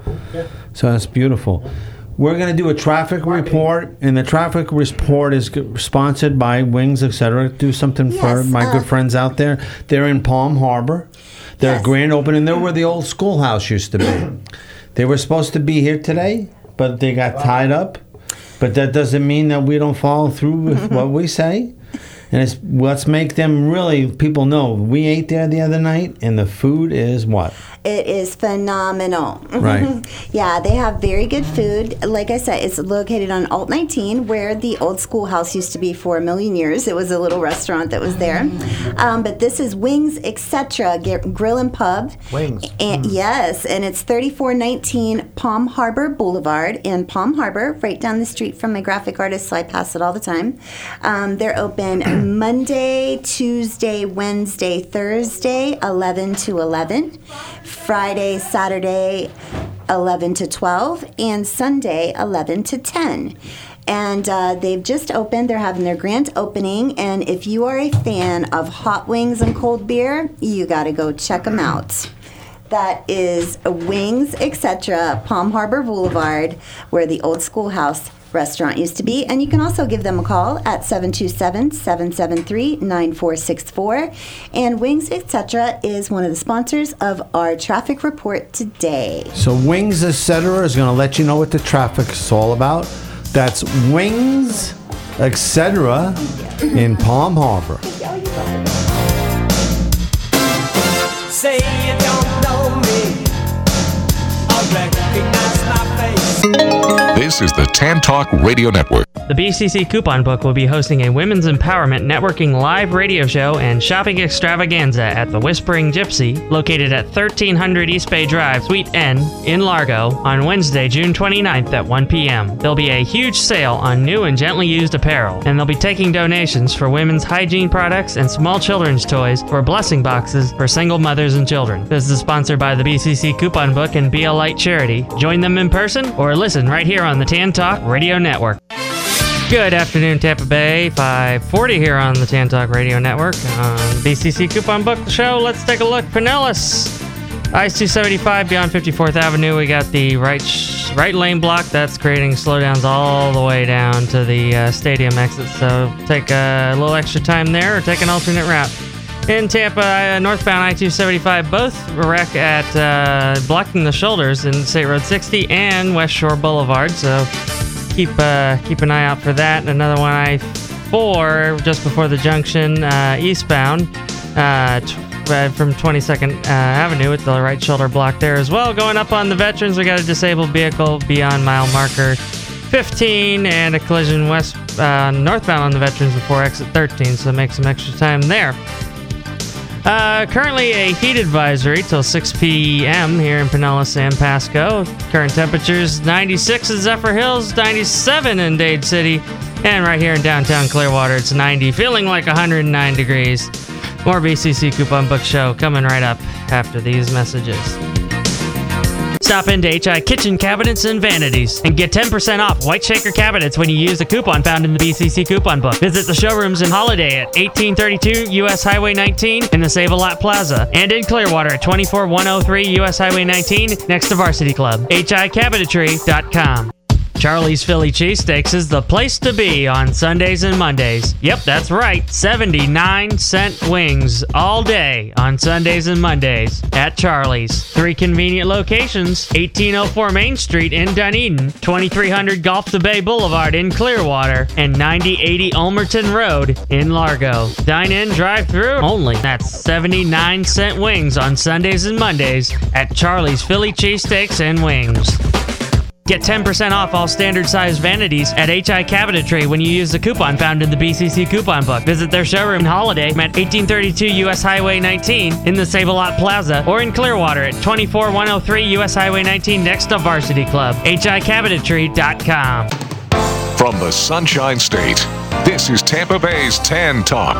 Speaker 5: So that's beautiful. We're going to do a traffic report, and the traffic report is g- sponsored by Wings, et cetera. Do something for
Speaker 4: Yes,
Speaker 5: my
Speaker 4: uh,
Speaker 5: good friends out there. They're in Palm Harbor. They're
Speaker 4: Yes.
Speaker 5: grand opening. They're where the old schoolhouse used to be. They were supposed to be here today, but they got tied up. But that doesn't mean that we don't follow through with what we say. And it's, let's make them really, people know, we ate there the other night, and the food is what?
Speaker 4: It is phenomenal.
Speaker 5: Right.
Speaker 4: Yeah, they have very good food. Like I said, it's located on Alt nineteen, where the old schoolhouse used to be for a million years. It was a little restaurant that was there. Um, but this is Wings, et cetera, Grill and Pub.
Speaker 7: Wings.
Speaker 4: And, Yes, and it's thirty-four nineteen Palm Harbor Boulevard in Palm Harbor, right down the street from my graphic artist, so I pass it all the time. Um, they're open Monday, Tuesday, Wednesday, Thursday, eleven to eleven. Friday, Saturday, eleven to twelve, and Sunday, eleven to ten. And uh, they've just opened. They're having their grand opening. And if you are a fan of hot wings and cold beer, you got to go check them out. That is Wings, et cetera, Palm Harbor Boulevard, where the old schoolhouse restaurant used to be. And you can also give them a call at seven two seven, seven seven three, nine four six four. And Wings, et cetera, is one of the sponsors of our traffic report today.
Speaker 5: So Wings, et cetera, is going to let you know what the traffic's all about. That's Wings, et cetera, in Palm Harbor.
Speaker 8: Say you don't know me, I recognize my face.
Speaker 9: This is the Tan Talk Radio Network.
Speaker 2: The B C C Coupon Book will be hosting a women's empowerment networking live radio show and shopping extravaganza at the Whispering Gypsy, located at thirteen hundred East Bay Drive, Suite N, in Largo, on Wednesday, June twenty-ninth at one p.m. There'll be a huge sale on new and gently used apparel, and they'll be taking donations for women's hygiene products and small children's toys for blessing boxes for single mothers and children. This is sponsored by the B C C Coupon Book and Be a Light charity. Join them in person or listen right here on the Tan Talk Radio Network. Good afternoon, Tampa Bay. five forty here on the Tan Talk Radio Network on B C C Coupon Book Show. Let's take a look. Pinellas, I C two seventy-five beyond fifty-fourth Avenue. We got the right sh- right lane block that's creating slowdowns all the way down to the uh, stadium exit. So take a little extra time there or take an alternate route. In Tampa, uh, northbound I two seventy-five, both wreck at uh, blocking the shoulders in State Road sixty and West Shore Boulevard. So keep uh, keep an eye out for that. Another one, I four, just before the junction, uh, eastbound, uh, t- uh, from twenty-second uh, Avenue with the right shoulder block there as well. Going up on the Veterans, we got a disabled vehicle beyond mile marker fifteen and a collision west uh, northbound on the Veterans before exit thirteen. So make some extra time there. Uh, currently a heat advisory till six p.m. here in Pinellas and Pasco. Current temperatures ninety-six in Zephyr Hills, ninety-seven in Dade City, and right here in downtown Clearwater it's ninety, feeling like one hundred nine degrees. More B C C Coupon Book Show coming right up after these messages. Stop into H I Kitchen Cabinets and Vanities and get ten percent off White Shaker cabinets when you use the coupon found in the B C C Coupon Book. Visit the showrooms in Holiday at eighteen thirty-two U S Highway nineteen in the Save-A-Lot Plaza, and in Clearwater at twenty-four one oh three U S Highway nineteen next to Varsity Club. H I Cabinetry dot com. Charlie's Philly Cheesesteaks is the place to be on Sundays and Mondays. Yep, that's right. seventy-nine cent wings all day on Sundays and Mondays at Charlie's. Three convenient locations: eighteen oh four Main Street in Dunedin, twenty-three hundred Gulf to Bay Boulevard in Clearwater, and ninety eighty Ulmerton Road in Largo. Dine in, drive through only. That's seventy-nine cent wings on Sundays and Mondays at Charlie's Philly Cheesesteaks and Wings. Get ten percent off all standard size vanities at H I Cabinetry when you use the coupon found in the B C C Coupon Book. Visit their showroom in Holiday at eighteen thirty-two U S Highway nineteen in the Save-A-Lot Plaza, or in Clearwater at twenty-four one oh three U S Highway nineteen next to Varsity Club. H I Cabinetry dot com.
Speaker 9: From the Sunshine State, this is Tampa Bay's Tan Talk.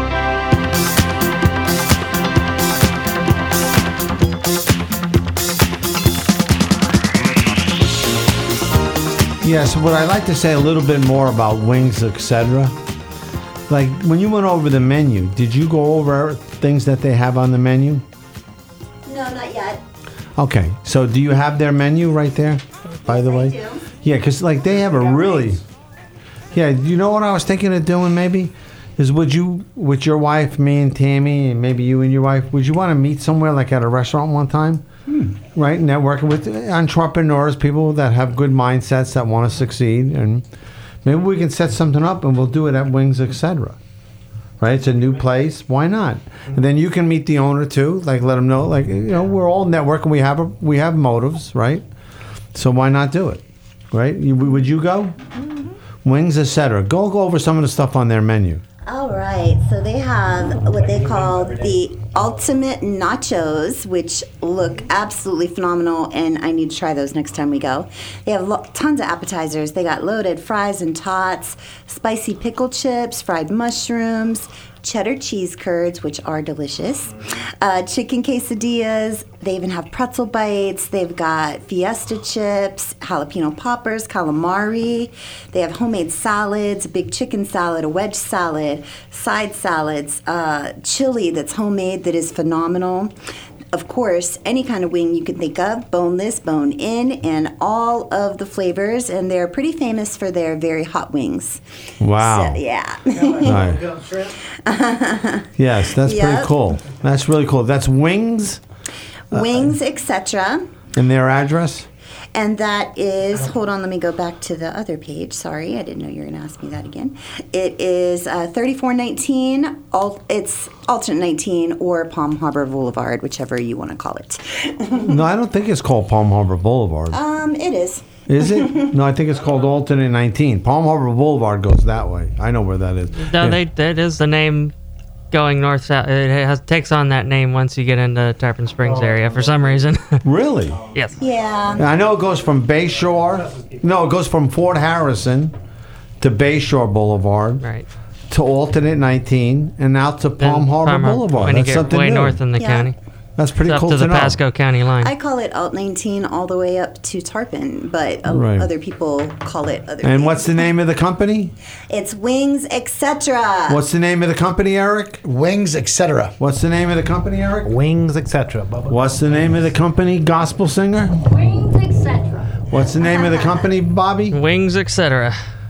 Speaker 5: Yes, what I'd like to say a little bit more about wings, et cetera. Like, when you went over the menu, did you go over things that they have on the menu?
Speaker 4: No, not yet.
Speaker 5: Okay, so do you have their menu right there, by the
Speaker 4: I
Speaker 5: way?
Speaker 4: do.
Speaker 5: Yeah, because, like, they have a really... Yeah, you know what I was thinking of doing, maybe? Is would you, with your wife, me and Tammy, and maybe you and your wife, would you want to meet somewhere, like at a restaurant one time? Hmm. Right, networking with entrepreneurs, people that have good mindsets that want to succeed, and maybe we can set something up and we'll do it at Wings, et cetera. Right, it's a new place. Why not? And then you can meet the owner too. Like, let them know. Like, you know, we're all networking. We have a, we have motives, right? So why not do it? Right? You, would you go? Mm-hmm. Wings, et cetera. Go go over some of the stuff on their menu.
Speaker 4: All right, so they have what they call the Ultimate Nachos, which look absolutely phenomenal, and I need to try those next time we go. They have lo- tons of appetizers. They got loaded fries and tots, spicy pickle chips, fried mushrooms, cheddar cheese curds, which are delicious, uh, chicken quesadillas. They even have pretzel bites. They've got fiesta chips, jalapeno poppers, calamari. They have homemade salads, a big chicken salad, a wedge salad, side salads, uh, chili that's homemade that is phenomenal. Of course, any kind of wing you can think of, boneless, bone-in, and all of the flavors. And they're pretty famous for their very hot wings.
Speaker 5: Wow.
Speaker 4: So, yeah.
Speaker 5: Right. Yes, that's
Speaker 4: Yep.
Speaker 5: pretty cool. That's really cool. That's Wings?
Speaker 4: Wings, et cetera.
Speaker 5: And their address?
Speaker 4: And that is, hold on, let me go back to the other page. Sorry, I didn't know you were going to ask me that again. It is uh, thirty-four nineteen, al- it's alternate nineteen or Palm Harbor Boulevard, whichever you want to call it.
Speaker 5: No, I don't think it's called Palm Harbor Boulevard.
Speaker 4: um, it is.
Speaker 5: Is it? No, I think it's called Alternate nineteen. Palm Harbor Boulevard goes that way. I know where that is.
Speaker 2: No,
Speaker 5: Yeah.
Speaker 2: they that is the name going north south. It has, takes on that name once you get into Tarpon Springs area for some reason.
Speaker 5: Really?
Speaker 2: Yes.
Speaker 4: Yeah.
Speaker 5: I know it goes from Bayshore. No, it goes from Fort Harrison to Bayshore Boulevard
Speaker 2: Right.
Speaker 5: to Alternate nineteen and out to Palm
Speaker 2: Then
Speaker 5: Harbor
Speaker 2: Palm Har-
Speaker 5: Boulevard.
Speaker 2: When you
Speaker 5: That's
Speaker 2: get
Speaker 5: something
Speaker 2: way
Speaker 5: new.
Speaker 2: north in the
Speaker 4: Yeah.
Speaker 2: county.
Speaker 5: That's pretty
Speaker 2: It's up
Speaker 5: cool
Speaker 2: to
Speaker 5: to
Speaker 2: the
Speaker 5: know.
Speaker 2: Pasco County line.
Speaker 4: I call it Alt nineteen all the way up to Tarpon, but uh,
Speaker 5: Right.
Speaker 4: other people call it other
Speaker 5: And
Speaker 4: things.
Speaker 5: what's the name of the company?
Speaker 4: It's Wings, et cetera.
Speaker 5: What's the name of the company, Eric?
Speaker 6: Wings, et cetera.
Speaker 5: What's the name of the company, Eric?
Speaker 7: Wings, et cetera. Bubba.
Speaker 5: What's the name of the company, Gospel Singer?
Speaker 10: Wings, et cetera.
Speaker 5: What's the name of the company, Bobby?
Speaker 2: Wings, et cetera.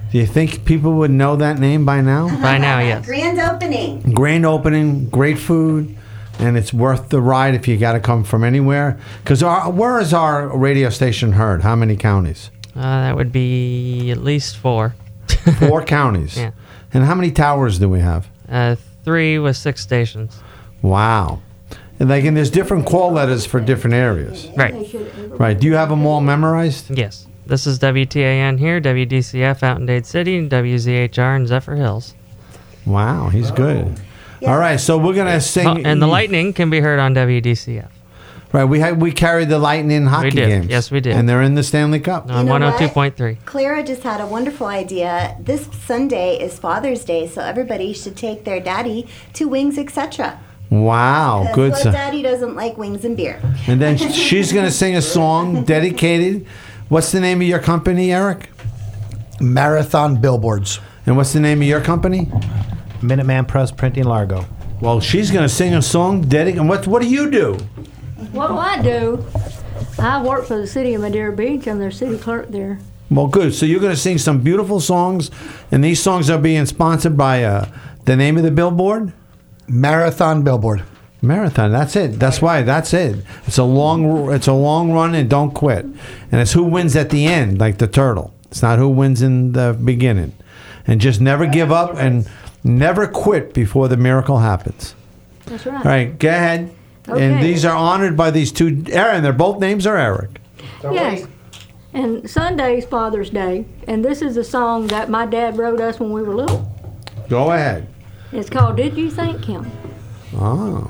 Speaker 5: Do you think people would know that name by now?
Speaker 2: By now, yes.
Speaker 4: Grand opening.
Speaker 5: Grand opening, great food, and it's worth the ride if you got to come from anywhere. Because where is our radio station heard? How many counties?
Speaker 2: Uh, that would be at least four.
Speaker 5: Four counties.
Speaker 2: Yeah.
Speaker 5: And how many towers do we have?
Speaker 2: Uh, three with six stations.
Speaker 5: Wow. And like, and there's different call letters for different areas.
Speaker 2: Right.
Speaker 5: Right. Do you have them all memorized?
Speaker 2: Yes. This is W T A N here, W D C F out in Dade City, and W Z H R in Zephyr Hills.
Speaker 5: Wow, he's good. All right, so we're gonna sing.
Speaker 2: Oh, and the Lightning can be heard on W D C F.
Speaker 5: Right, we had we carried the Lightning hockey
Speaker 2: We did.
Speaker 5: games.
Speaker 2: Yes, we did.
Speaker 5: And they're in the Stanley Cup.
Speaker 2: On
Speaker 4: know
Speaker 2: one oh two
Speaker 4: what?
Speaker 2: point three.
Speaker 4: Clara just had a wonderful idea. This Sunday is Father's Day, so everybody should take their daddy to Wings, et cetera.
Speaker 5: Wow,
Speaker 4: Because
Speaker 5: good.
Speaker 4: what
Speaker 5: So-
Speaker 4: daddy doesn't like wings and beer?
Speaker 5: and then she's gonna sing a song dedicated. What's the name of your company, Eric?
Speaker 6: Marathon Billboards.
Speaker 5: And what's the name of your company?
Speaker 7: Minuteman Press Printing Largo.
Speaker 5: Well, she's gonna sing a song dedicated. And what what do you do?
Speaker 10: What do I do? I work for the city of Madeira Beach. I'm their city clerk there.
Speaker 5: Well, good. So you're gonna sing some beautiful songs, and these songs are being sponsored by uh, the name of the billboard.
Speaker 6: Marathon Billboard.
Speaker 5: Marathon. That's it. That's why. That's it. It's a long. It's a long run, and don't quit. And it's who wins at the end, like the turtle. It's not who wins in the beginning. And just never give up and never quit before the miracle happens.
Speaker 10: That's right.
Speaker 5: All right, go ahead. And
Speaker 10: Okay.
Speaker 5: these are honored by these two. Aaron. Their both names are Eric.
Speaker 10: Yes. And Sunday's Father's Day, and this is a song that my dad wrote us when we were little.
Speaker 5: Go ahead.
Speaker 10: It's called "Did You Thank Him?"
Speaker 5: Oh.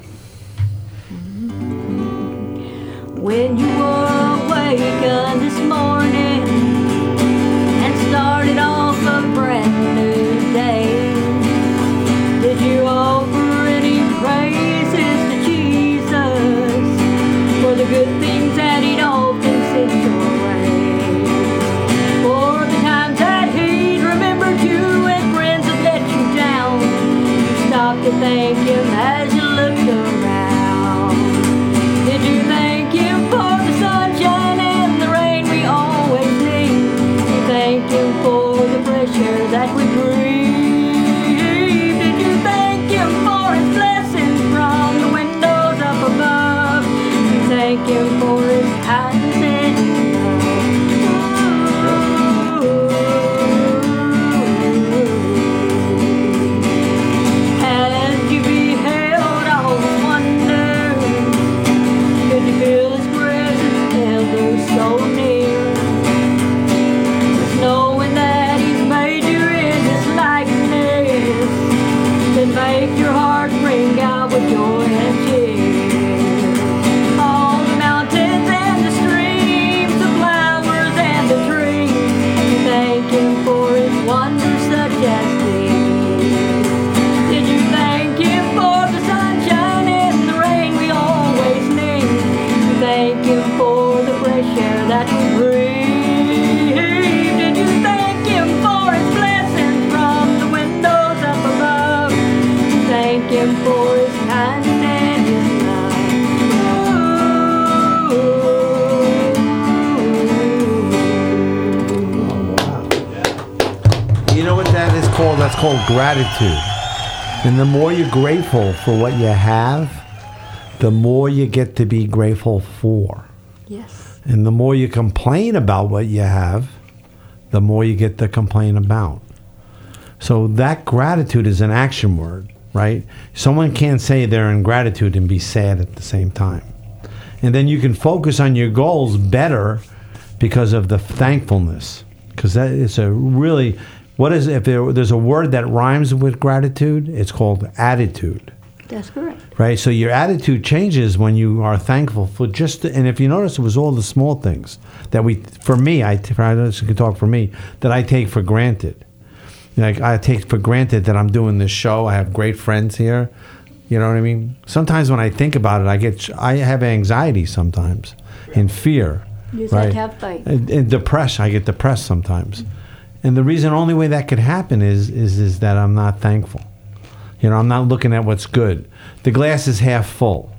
Speaker 10: When you were awakened this morning and started off a brand new day, did you offer any praises to Jesus for the good things that he'd often sent your way? For the times that he'd remembered you and friends have let you down, you stopped to thank him as you looked around. Did you thank him for the sunshine and the rain we always need? You thank him for the fresh air that we breathe? Did you thank him for his blessings from the windows up above? You thank him for his kindness and his love. As you beheld all the wonder, could you feel his presence ever so near? Just knowing that he's made you in his likeness can make your heart ring out with joy and cheer. All the mountains and the streams, the flowers and the trees, you thank him for his wonders such as these. Did you thank him for the sunshine and the rain we always need? You thank him for the fresh air that we breathe? Did you thank him for his blessings from the windows up above? You thank him for his kindness and his
Speaker 5: You know what that is called? That's called gratitude. And the more you're grateful for what you have, the more you get to be grateful for.
Speaker 10: Yes.
Speaker 5: And the more you complain about what you have, the more you get to complain about. So that gratitude is an action word, right? Someone can't say they're in gratitude and be sad at the same time. And then you can focus on your goals better because of the thankfulness. Because that is a really, what is, if there, there's a word that rhymes with gratitude, it's called attitude.
Speaker 10: That's correct.
Speaker 5: Right, so your attitude changes when you are thankful for just, the, and if you notice, it was all the small things that we, for me, I, I can talk for me, that I take for granted. Like I take for granted that I'm doing this show. I have great friends here. You know what I mean? Sometimes when I think about it, I get, I have anxiety sometimes, and fear.
Speaker 10: You just
Speaker 5: right?
Speaker 10: have to have faith.
Speaker 5: And, and depressed. I get depressed sometimes, and the reason, only way that could happen is, is, is that I'm not thankful. You know, I'm not looking at what's good. The glass is half full.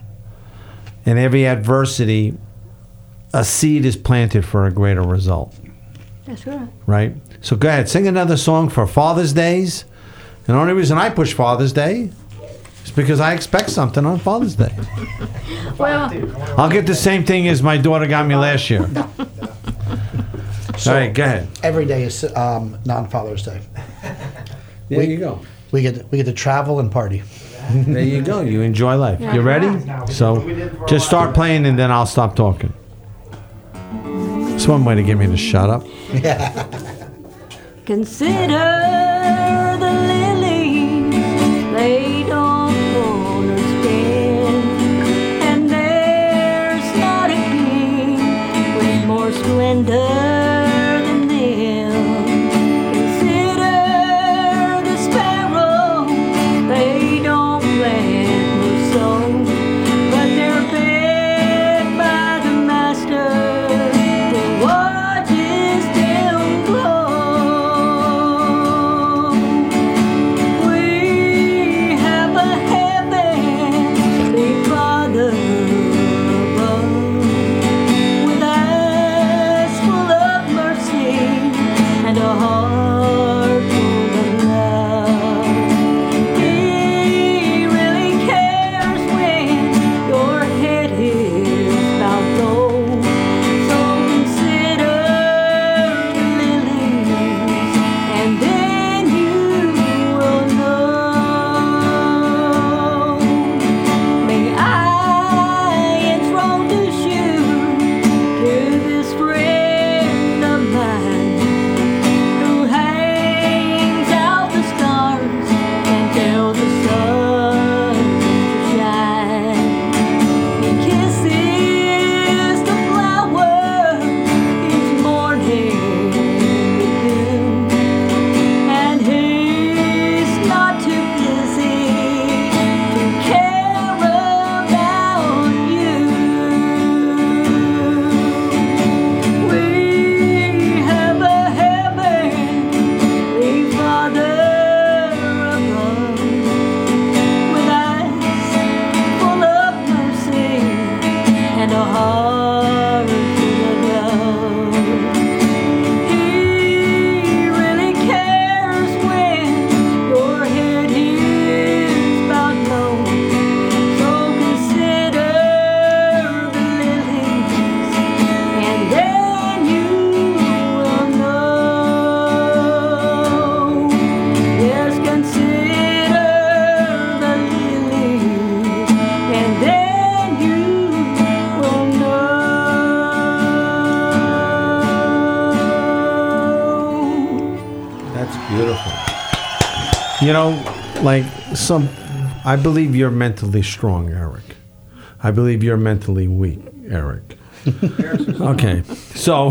Speaker 5: In every adversity, a seed is planted for a greater result.
Speaker 10: That's right.
Speaker 5: right? So go ahead, sing another song for Father's Days. And the only reason I push Father's Day is because I expect something on Father's Day.
Speaker 10: Well,
Speaker 5: I'll get the same thing as my daughter got me last year.
Speaker 6: So,
Speaker 5: All right, go ahead.
Speaker 6: Every day is um, non-Father's Day.
Speaker 5: There you go.
Speaker 6: We get we get to travel and party.
Speaker 5: There you go. You enjoy life. You ready? So just start playing and then I'll stop talking. It's one way to get me to shut up.
Speaker 10: consider the lilies, they don't understand. And there's not a king with more splendor than them. Consider the sparrow, they don't plant nor sow, but they're fed by the master who watches them grow. We have a heavenly Father above, with eyes full of mercy and a heart full of love. He really cares when your head is bowed low. So consider the lilies, and then you will know. May I introduce you to this friend of mine who hangs out the stars and tells the sun to shine. He kisses the flower each morning with dew, and he's not too busy to care about you. We have a heavenly Father above, with eyes full of mercy and a heart full of love. He really cares when your head is bowed low. So consider the lilies, and then you will know. Yes, consider the lilies, and then you will know.
Speaker 5: That's beautiful. You know, like some, I believe you're mentally strong, Eric. I believe you're mentally weak, Eric. Okay, so,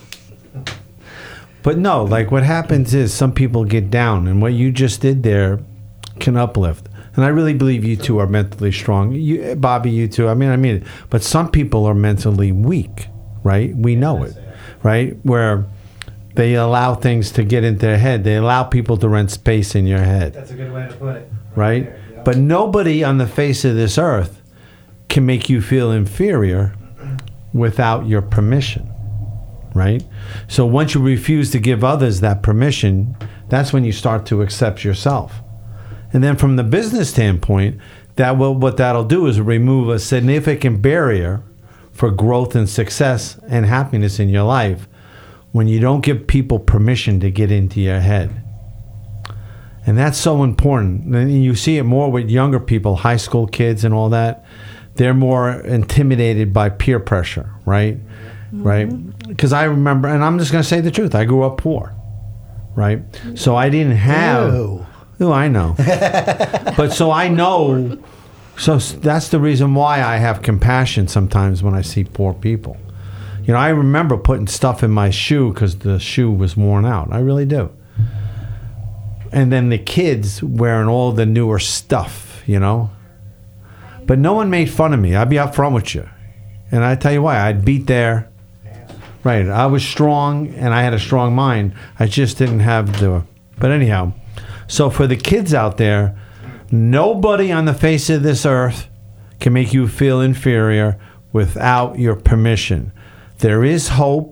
Speaker 5: but no, like what happens is some people get down, and what you just did there can uplift. And I really believe you two are mentally strong. You, Bobby, you too. I mean, I mean it. But some people are mentally weak, right? We know it, right? Where they allow things to get into their head. They allow people to rent space in your head.
Speaker 7: That's a good way to put it.
Speaker 5: Right?
Speaker 7: there, yeah.
Speaker 5: But nobody on the face of this earth can make you feel inferior without your permission. Right? So once you refuse to give others that permission, that's when you start to accept yourself. And then from the business standpoint, that will what that'll do is remove a significant barrier for growth and success and happiness in your life when you don't give people permission to get into your head. And that's so important. And you see it more with younger people, high school kids and all that. They're more intimidated by peer pressure, right? Mm-hmm. Right? Because I remember, and I'm just going to say the truth, I grew up poor, right? So I didn't have...
Speaker 6: Ew.
Speaker 5: Oh, I know. But so I know, so s- that's the reason why I have compassion sometimes when I see poor people. You know, I remember putting stuff in my shoe because the shoe was worn out. I really do. And then the kids wearing all the newer stuff, you know. But no one made fun of me. I'd be up front with you. And I tell you why, I'd beat their... Right, I was strong and I had a strong mind. I just didn't have the... But anyhow... So for the kids out there, nobody on the face of this earth can make you feel inferior without your permission. There is hope,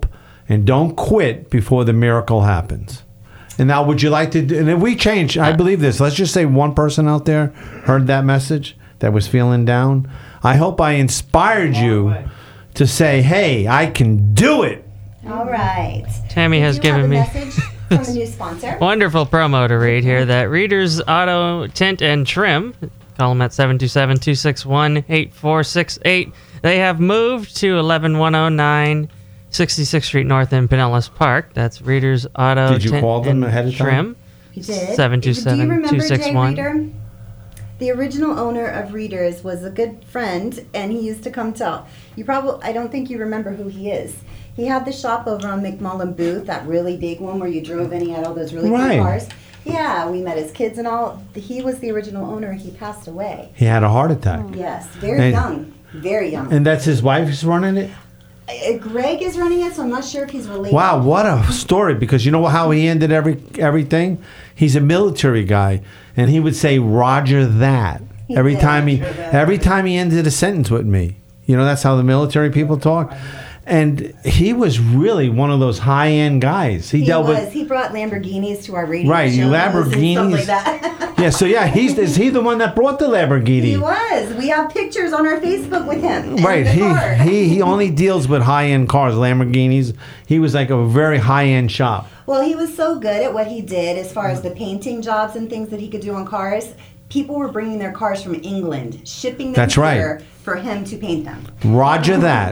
Speaker 5: and don't quit before the miracle happens. And now, would you like to? Do, and if we change, I believe this. Let's just say one person out there heard that message that was feeling down. I hope I inspired you to say, "Hey, I can do it."
Speaker 4: All right.
Speaker 2: Tammy has
Speaker 4: We do have
Speaker 2: given
Speaker 4: a
Speaker 2: me
Speaker 4: message from a new sponsor.
Speaker 2: wonderful promo to read here that Reader's Auto Tint and Trim, call them at seven two seven, two six one, eight four six eight. They have moved to eleven one oh nine sixty-sixth Street North in Pinellas Park. That's Reader's Auto
Speaker 5: Did you
Speaker 2: Tint
Speaker 5: call them
Speaker 2: and
Speaker 5: ahead of time?
Speaker 2: Trim.
Speaker 4: You did.
Speaker 2: seven two
Speaker 4: Do you
Speaker 2: seven,
Speaker 4: remember
Speaker 2: two six one.
Speaker 4: Jay Reader? The original owner of Readers was a good friend, and he used to come to. You probably, I don't think you remember who he is. He had the shop over on McMullen Booth, that really big one where you drove in. He had all those really
Speaker 5: Right.
Speaker 4: cool cars. Yeah, we met his kids and all. He was the original owner. He passed away.
Speaker 5: He had a heart attack,
Speaker 4: Yes, very
Speaker 5: And-
Speaker 4: young, very young.
Speaker 5: and that's his wife who's running it.
Speaker 4: Uh, Greg is running it, so I'm not sure if he's related.
Speaker 5: Wow, what a story! Because you know how he ended every everything. He's a military guy, and he would say "Roger that"
Speaker 4: He
Speaker 5: every
Speaker 4: did.
Speaker 5: time he every time he ended a sentence with me. You know, that's how the military people talk. And he was really one of those high end guys. He,
Speaker 4: He
Speaker 5: dealt
Speaker 4: was.
Speaker 5: with
Speaker 4: He brought Lamborghinis to our radio
Speaker 5: Right,
Speaker 4: shows
Speaker 5: Lamborghinis.
Speaker 4: and stuff like that.
Speaker 5: yeah. So yeah, he's is he the one that brought the Lamborghini?
Speaker 4: He was. We have pictures on our Facebook with him. and
Speaker 5: Right,
Speaker 4: the
Speaker 5: he,
Speaker 4: car.
Speaker 5: he he only deals with high end cars, Lamborghinis. He was like a very high end shop.
Speaker 4: Well, he was so good at what he did as far as the painting jobs and things that he could do on cars. People were bringing their cars from England, shipping them
Speaker 5: That's right.
Speaker 4: here for him to paint them.
Speaker 5: Roger that.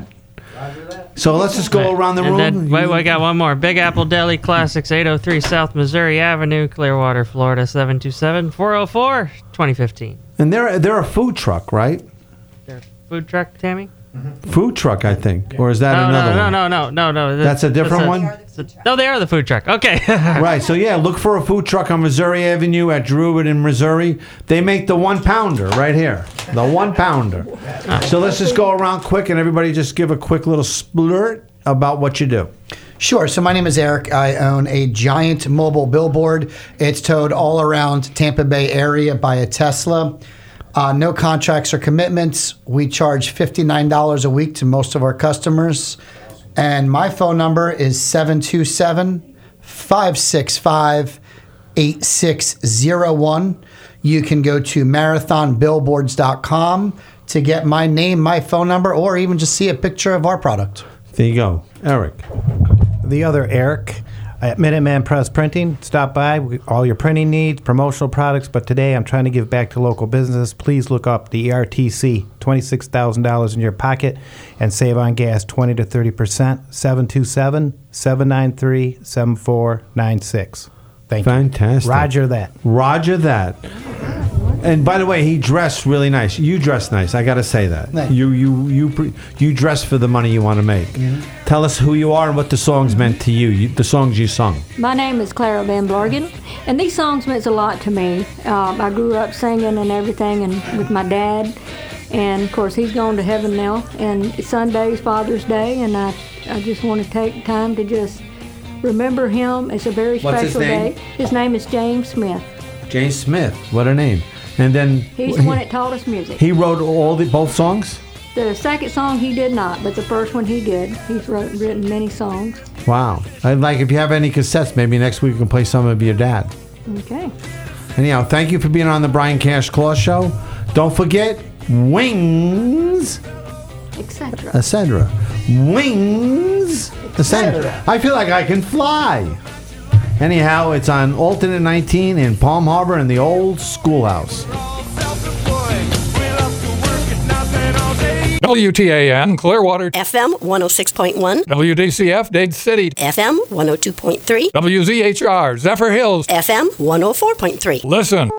Speaker 5: So let's just go around the
Speaker 2: And
Speaker 5: room.
Speaker 2: then, wait, we got one more. Big Apple Deli Classics, eight oh three South Missouri Avenue, Clearwater, Florida, seven two seven, four oh four, twenty fifteen.
Speaker 5: And they're they're a food truck, right?
Speaker 2: Their food truck, Tammy?
Speaker 5: Food truck, I think, or is that
Speaker 2: No,
Speaker 5: another
Speaker 2: no,
Speaker 5: one?
Speaker 2: no, no, no, no, no.
Speaker 5: That's a different one?
Speaker 2: No, they are the food truck. Okay.
Speaker 5: Right. So yeah, look for a food truck on Missouri Avenue at Druid in Missouri. They make the one pounder right here, the one pounder. So let's just go around quick and everybody just give a quick little splurt about what you do.
Speaker 6: Sure. So my name is Eric. I own a giant mobile billboard. It's towed all around Tampa Bay area by a Tesla. Uh, no contracts or commitments. We charge fifty-nine dollars a week to most of our customers. And my phone number is seven two seven, five six five, eight six zero one. You can go to marathon billboards dot com to get my name, my phone number, or even just see a picture of our product.
Speaker 5: There you go, Eric.
Speaker 7: The other Eric at Minuteman Press Printing. Stop by, we- all your printing needs, promotional products. But today I'm trying to give back to local business. Please look up the E R T C, twenty-six thousand dollars in your pocket, and save on gas twenty to thirty percent. seven two seven, seven nine three, seven four nine six. Thank
Speaker 5: Fantastic.
Speaker 7: you. Roger that.
Speaker 5: Roger that. And by the way, he dressed really nice. You dress nice. I got to say that.
Speaker 6: Thank
Speaker 5: You you you pre- you dress for the money you want to make. Tell us who you are and what the songs meant to you. you the songs you sung.
Speaker 10: My name is Clara Van Blargen, and these songs meant a lot to me. Um, I grew up singing and everything, and with my dad, and of course he's gone to heaven now. And Sunday's Father's Day, and I, I just want to take time to just remember him. It's a very
Speaker 5: What's his
Speaker 10: special
Speaker 5: name?
Speaker 10: day. His name is James Smith.
Speaker 5: James Smith. What a name. And then
Speaker 10: He's the
Speaker 5: he,
Speaker 10: one that taught us music.
Speaker 5: he wrote all the both songs.
Speaker 10: The second song he did not, but the first one he did. He's wrote, written many songs.
Speaker 5: Wow. I'd like if you have any cassettes, maybe next week we can play some of your dad.
Speaker 10: Okay.
Speaker 5: Anyhow, thank you for being on the Brian Cash Claw Show. Don't forget Wings,
Speaker 10: Etc.
Speaker 5: et cetera. Wings, et cetera. I feel like I can fly. Anyhow, it's on Alternate nineteen in Palm Harbor in the old schoolhouse.
Speaker 11: W T A N, Clearwater.
Speaker 12: F M one oh six point one.
Speaker 11: W D C F, Dade City.
Speaker 12: F M one oh two point three.
Speaker 11: W Z H R, Zephyr Hills.
Speaker 12: F M one oh four point three.
Speaker 11: Listen.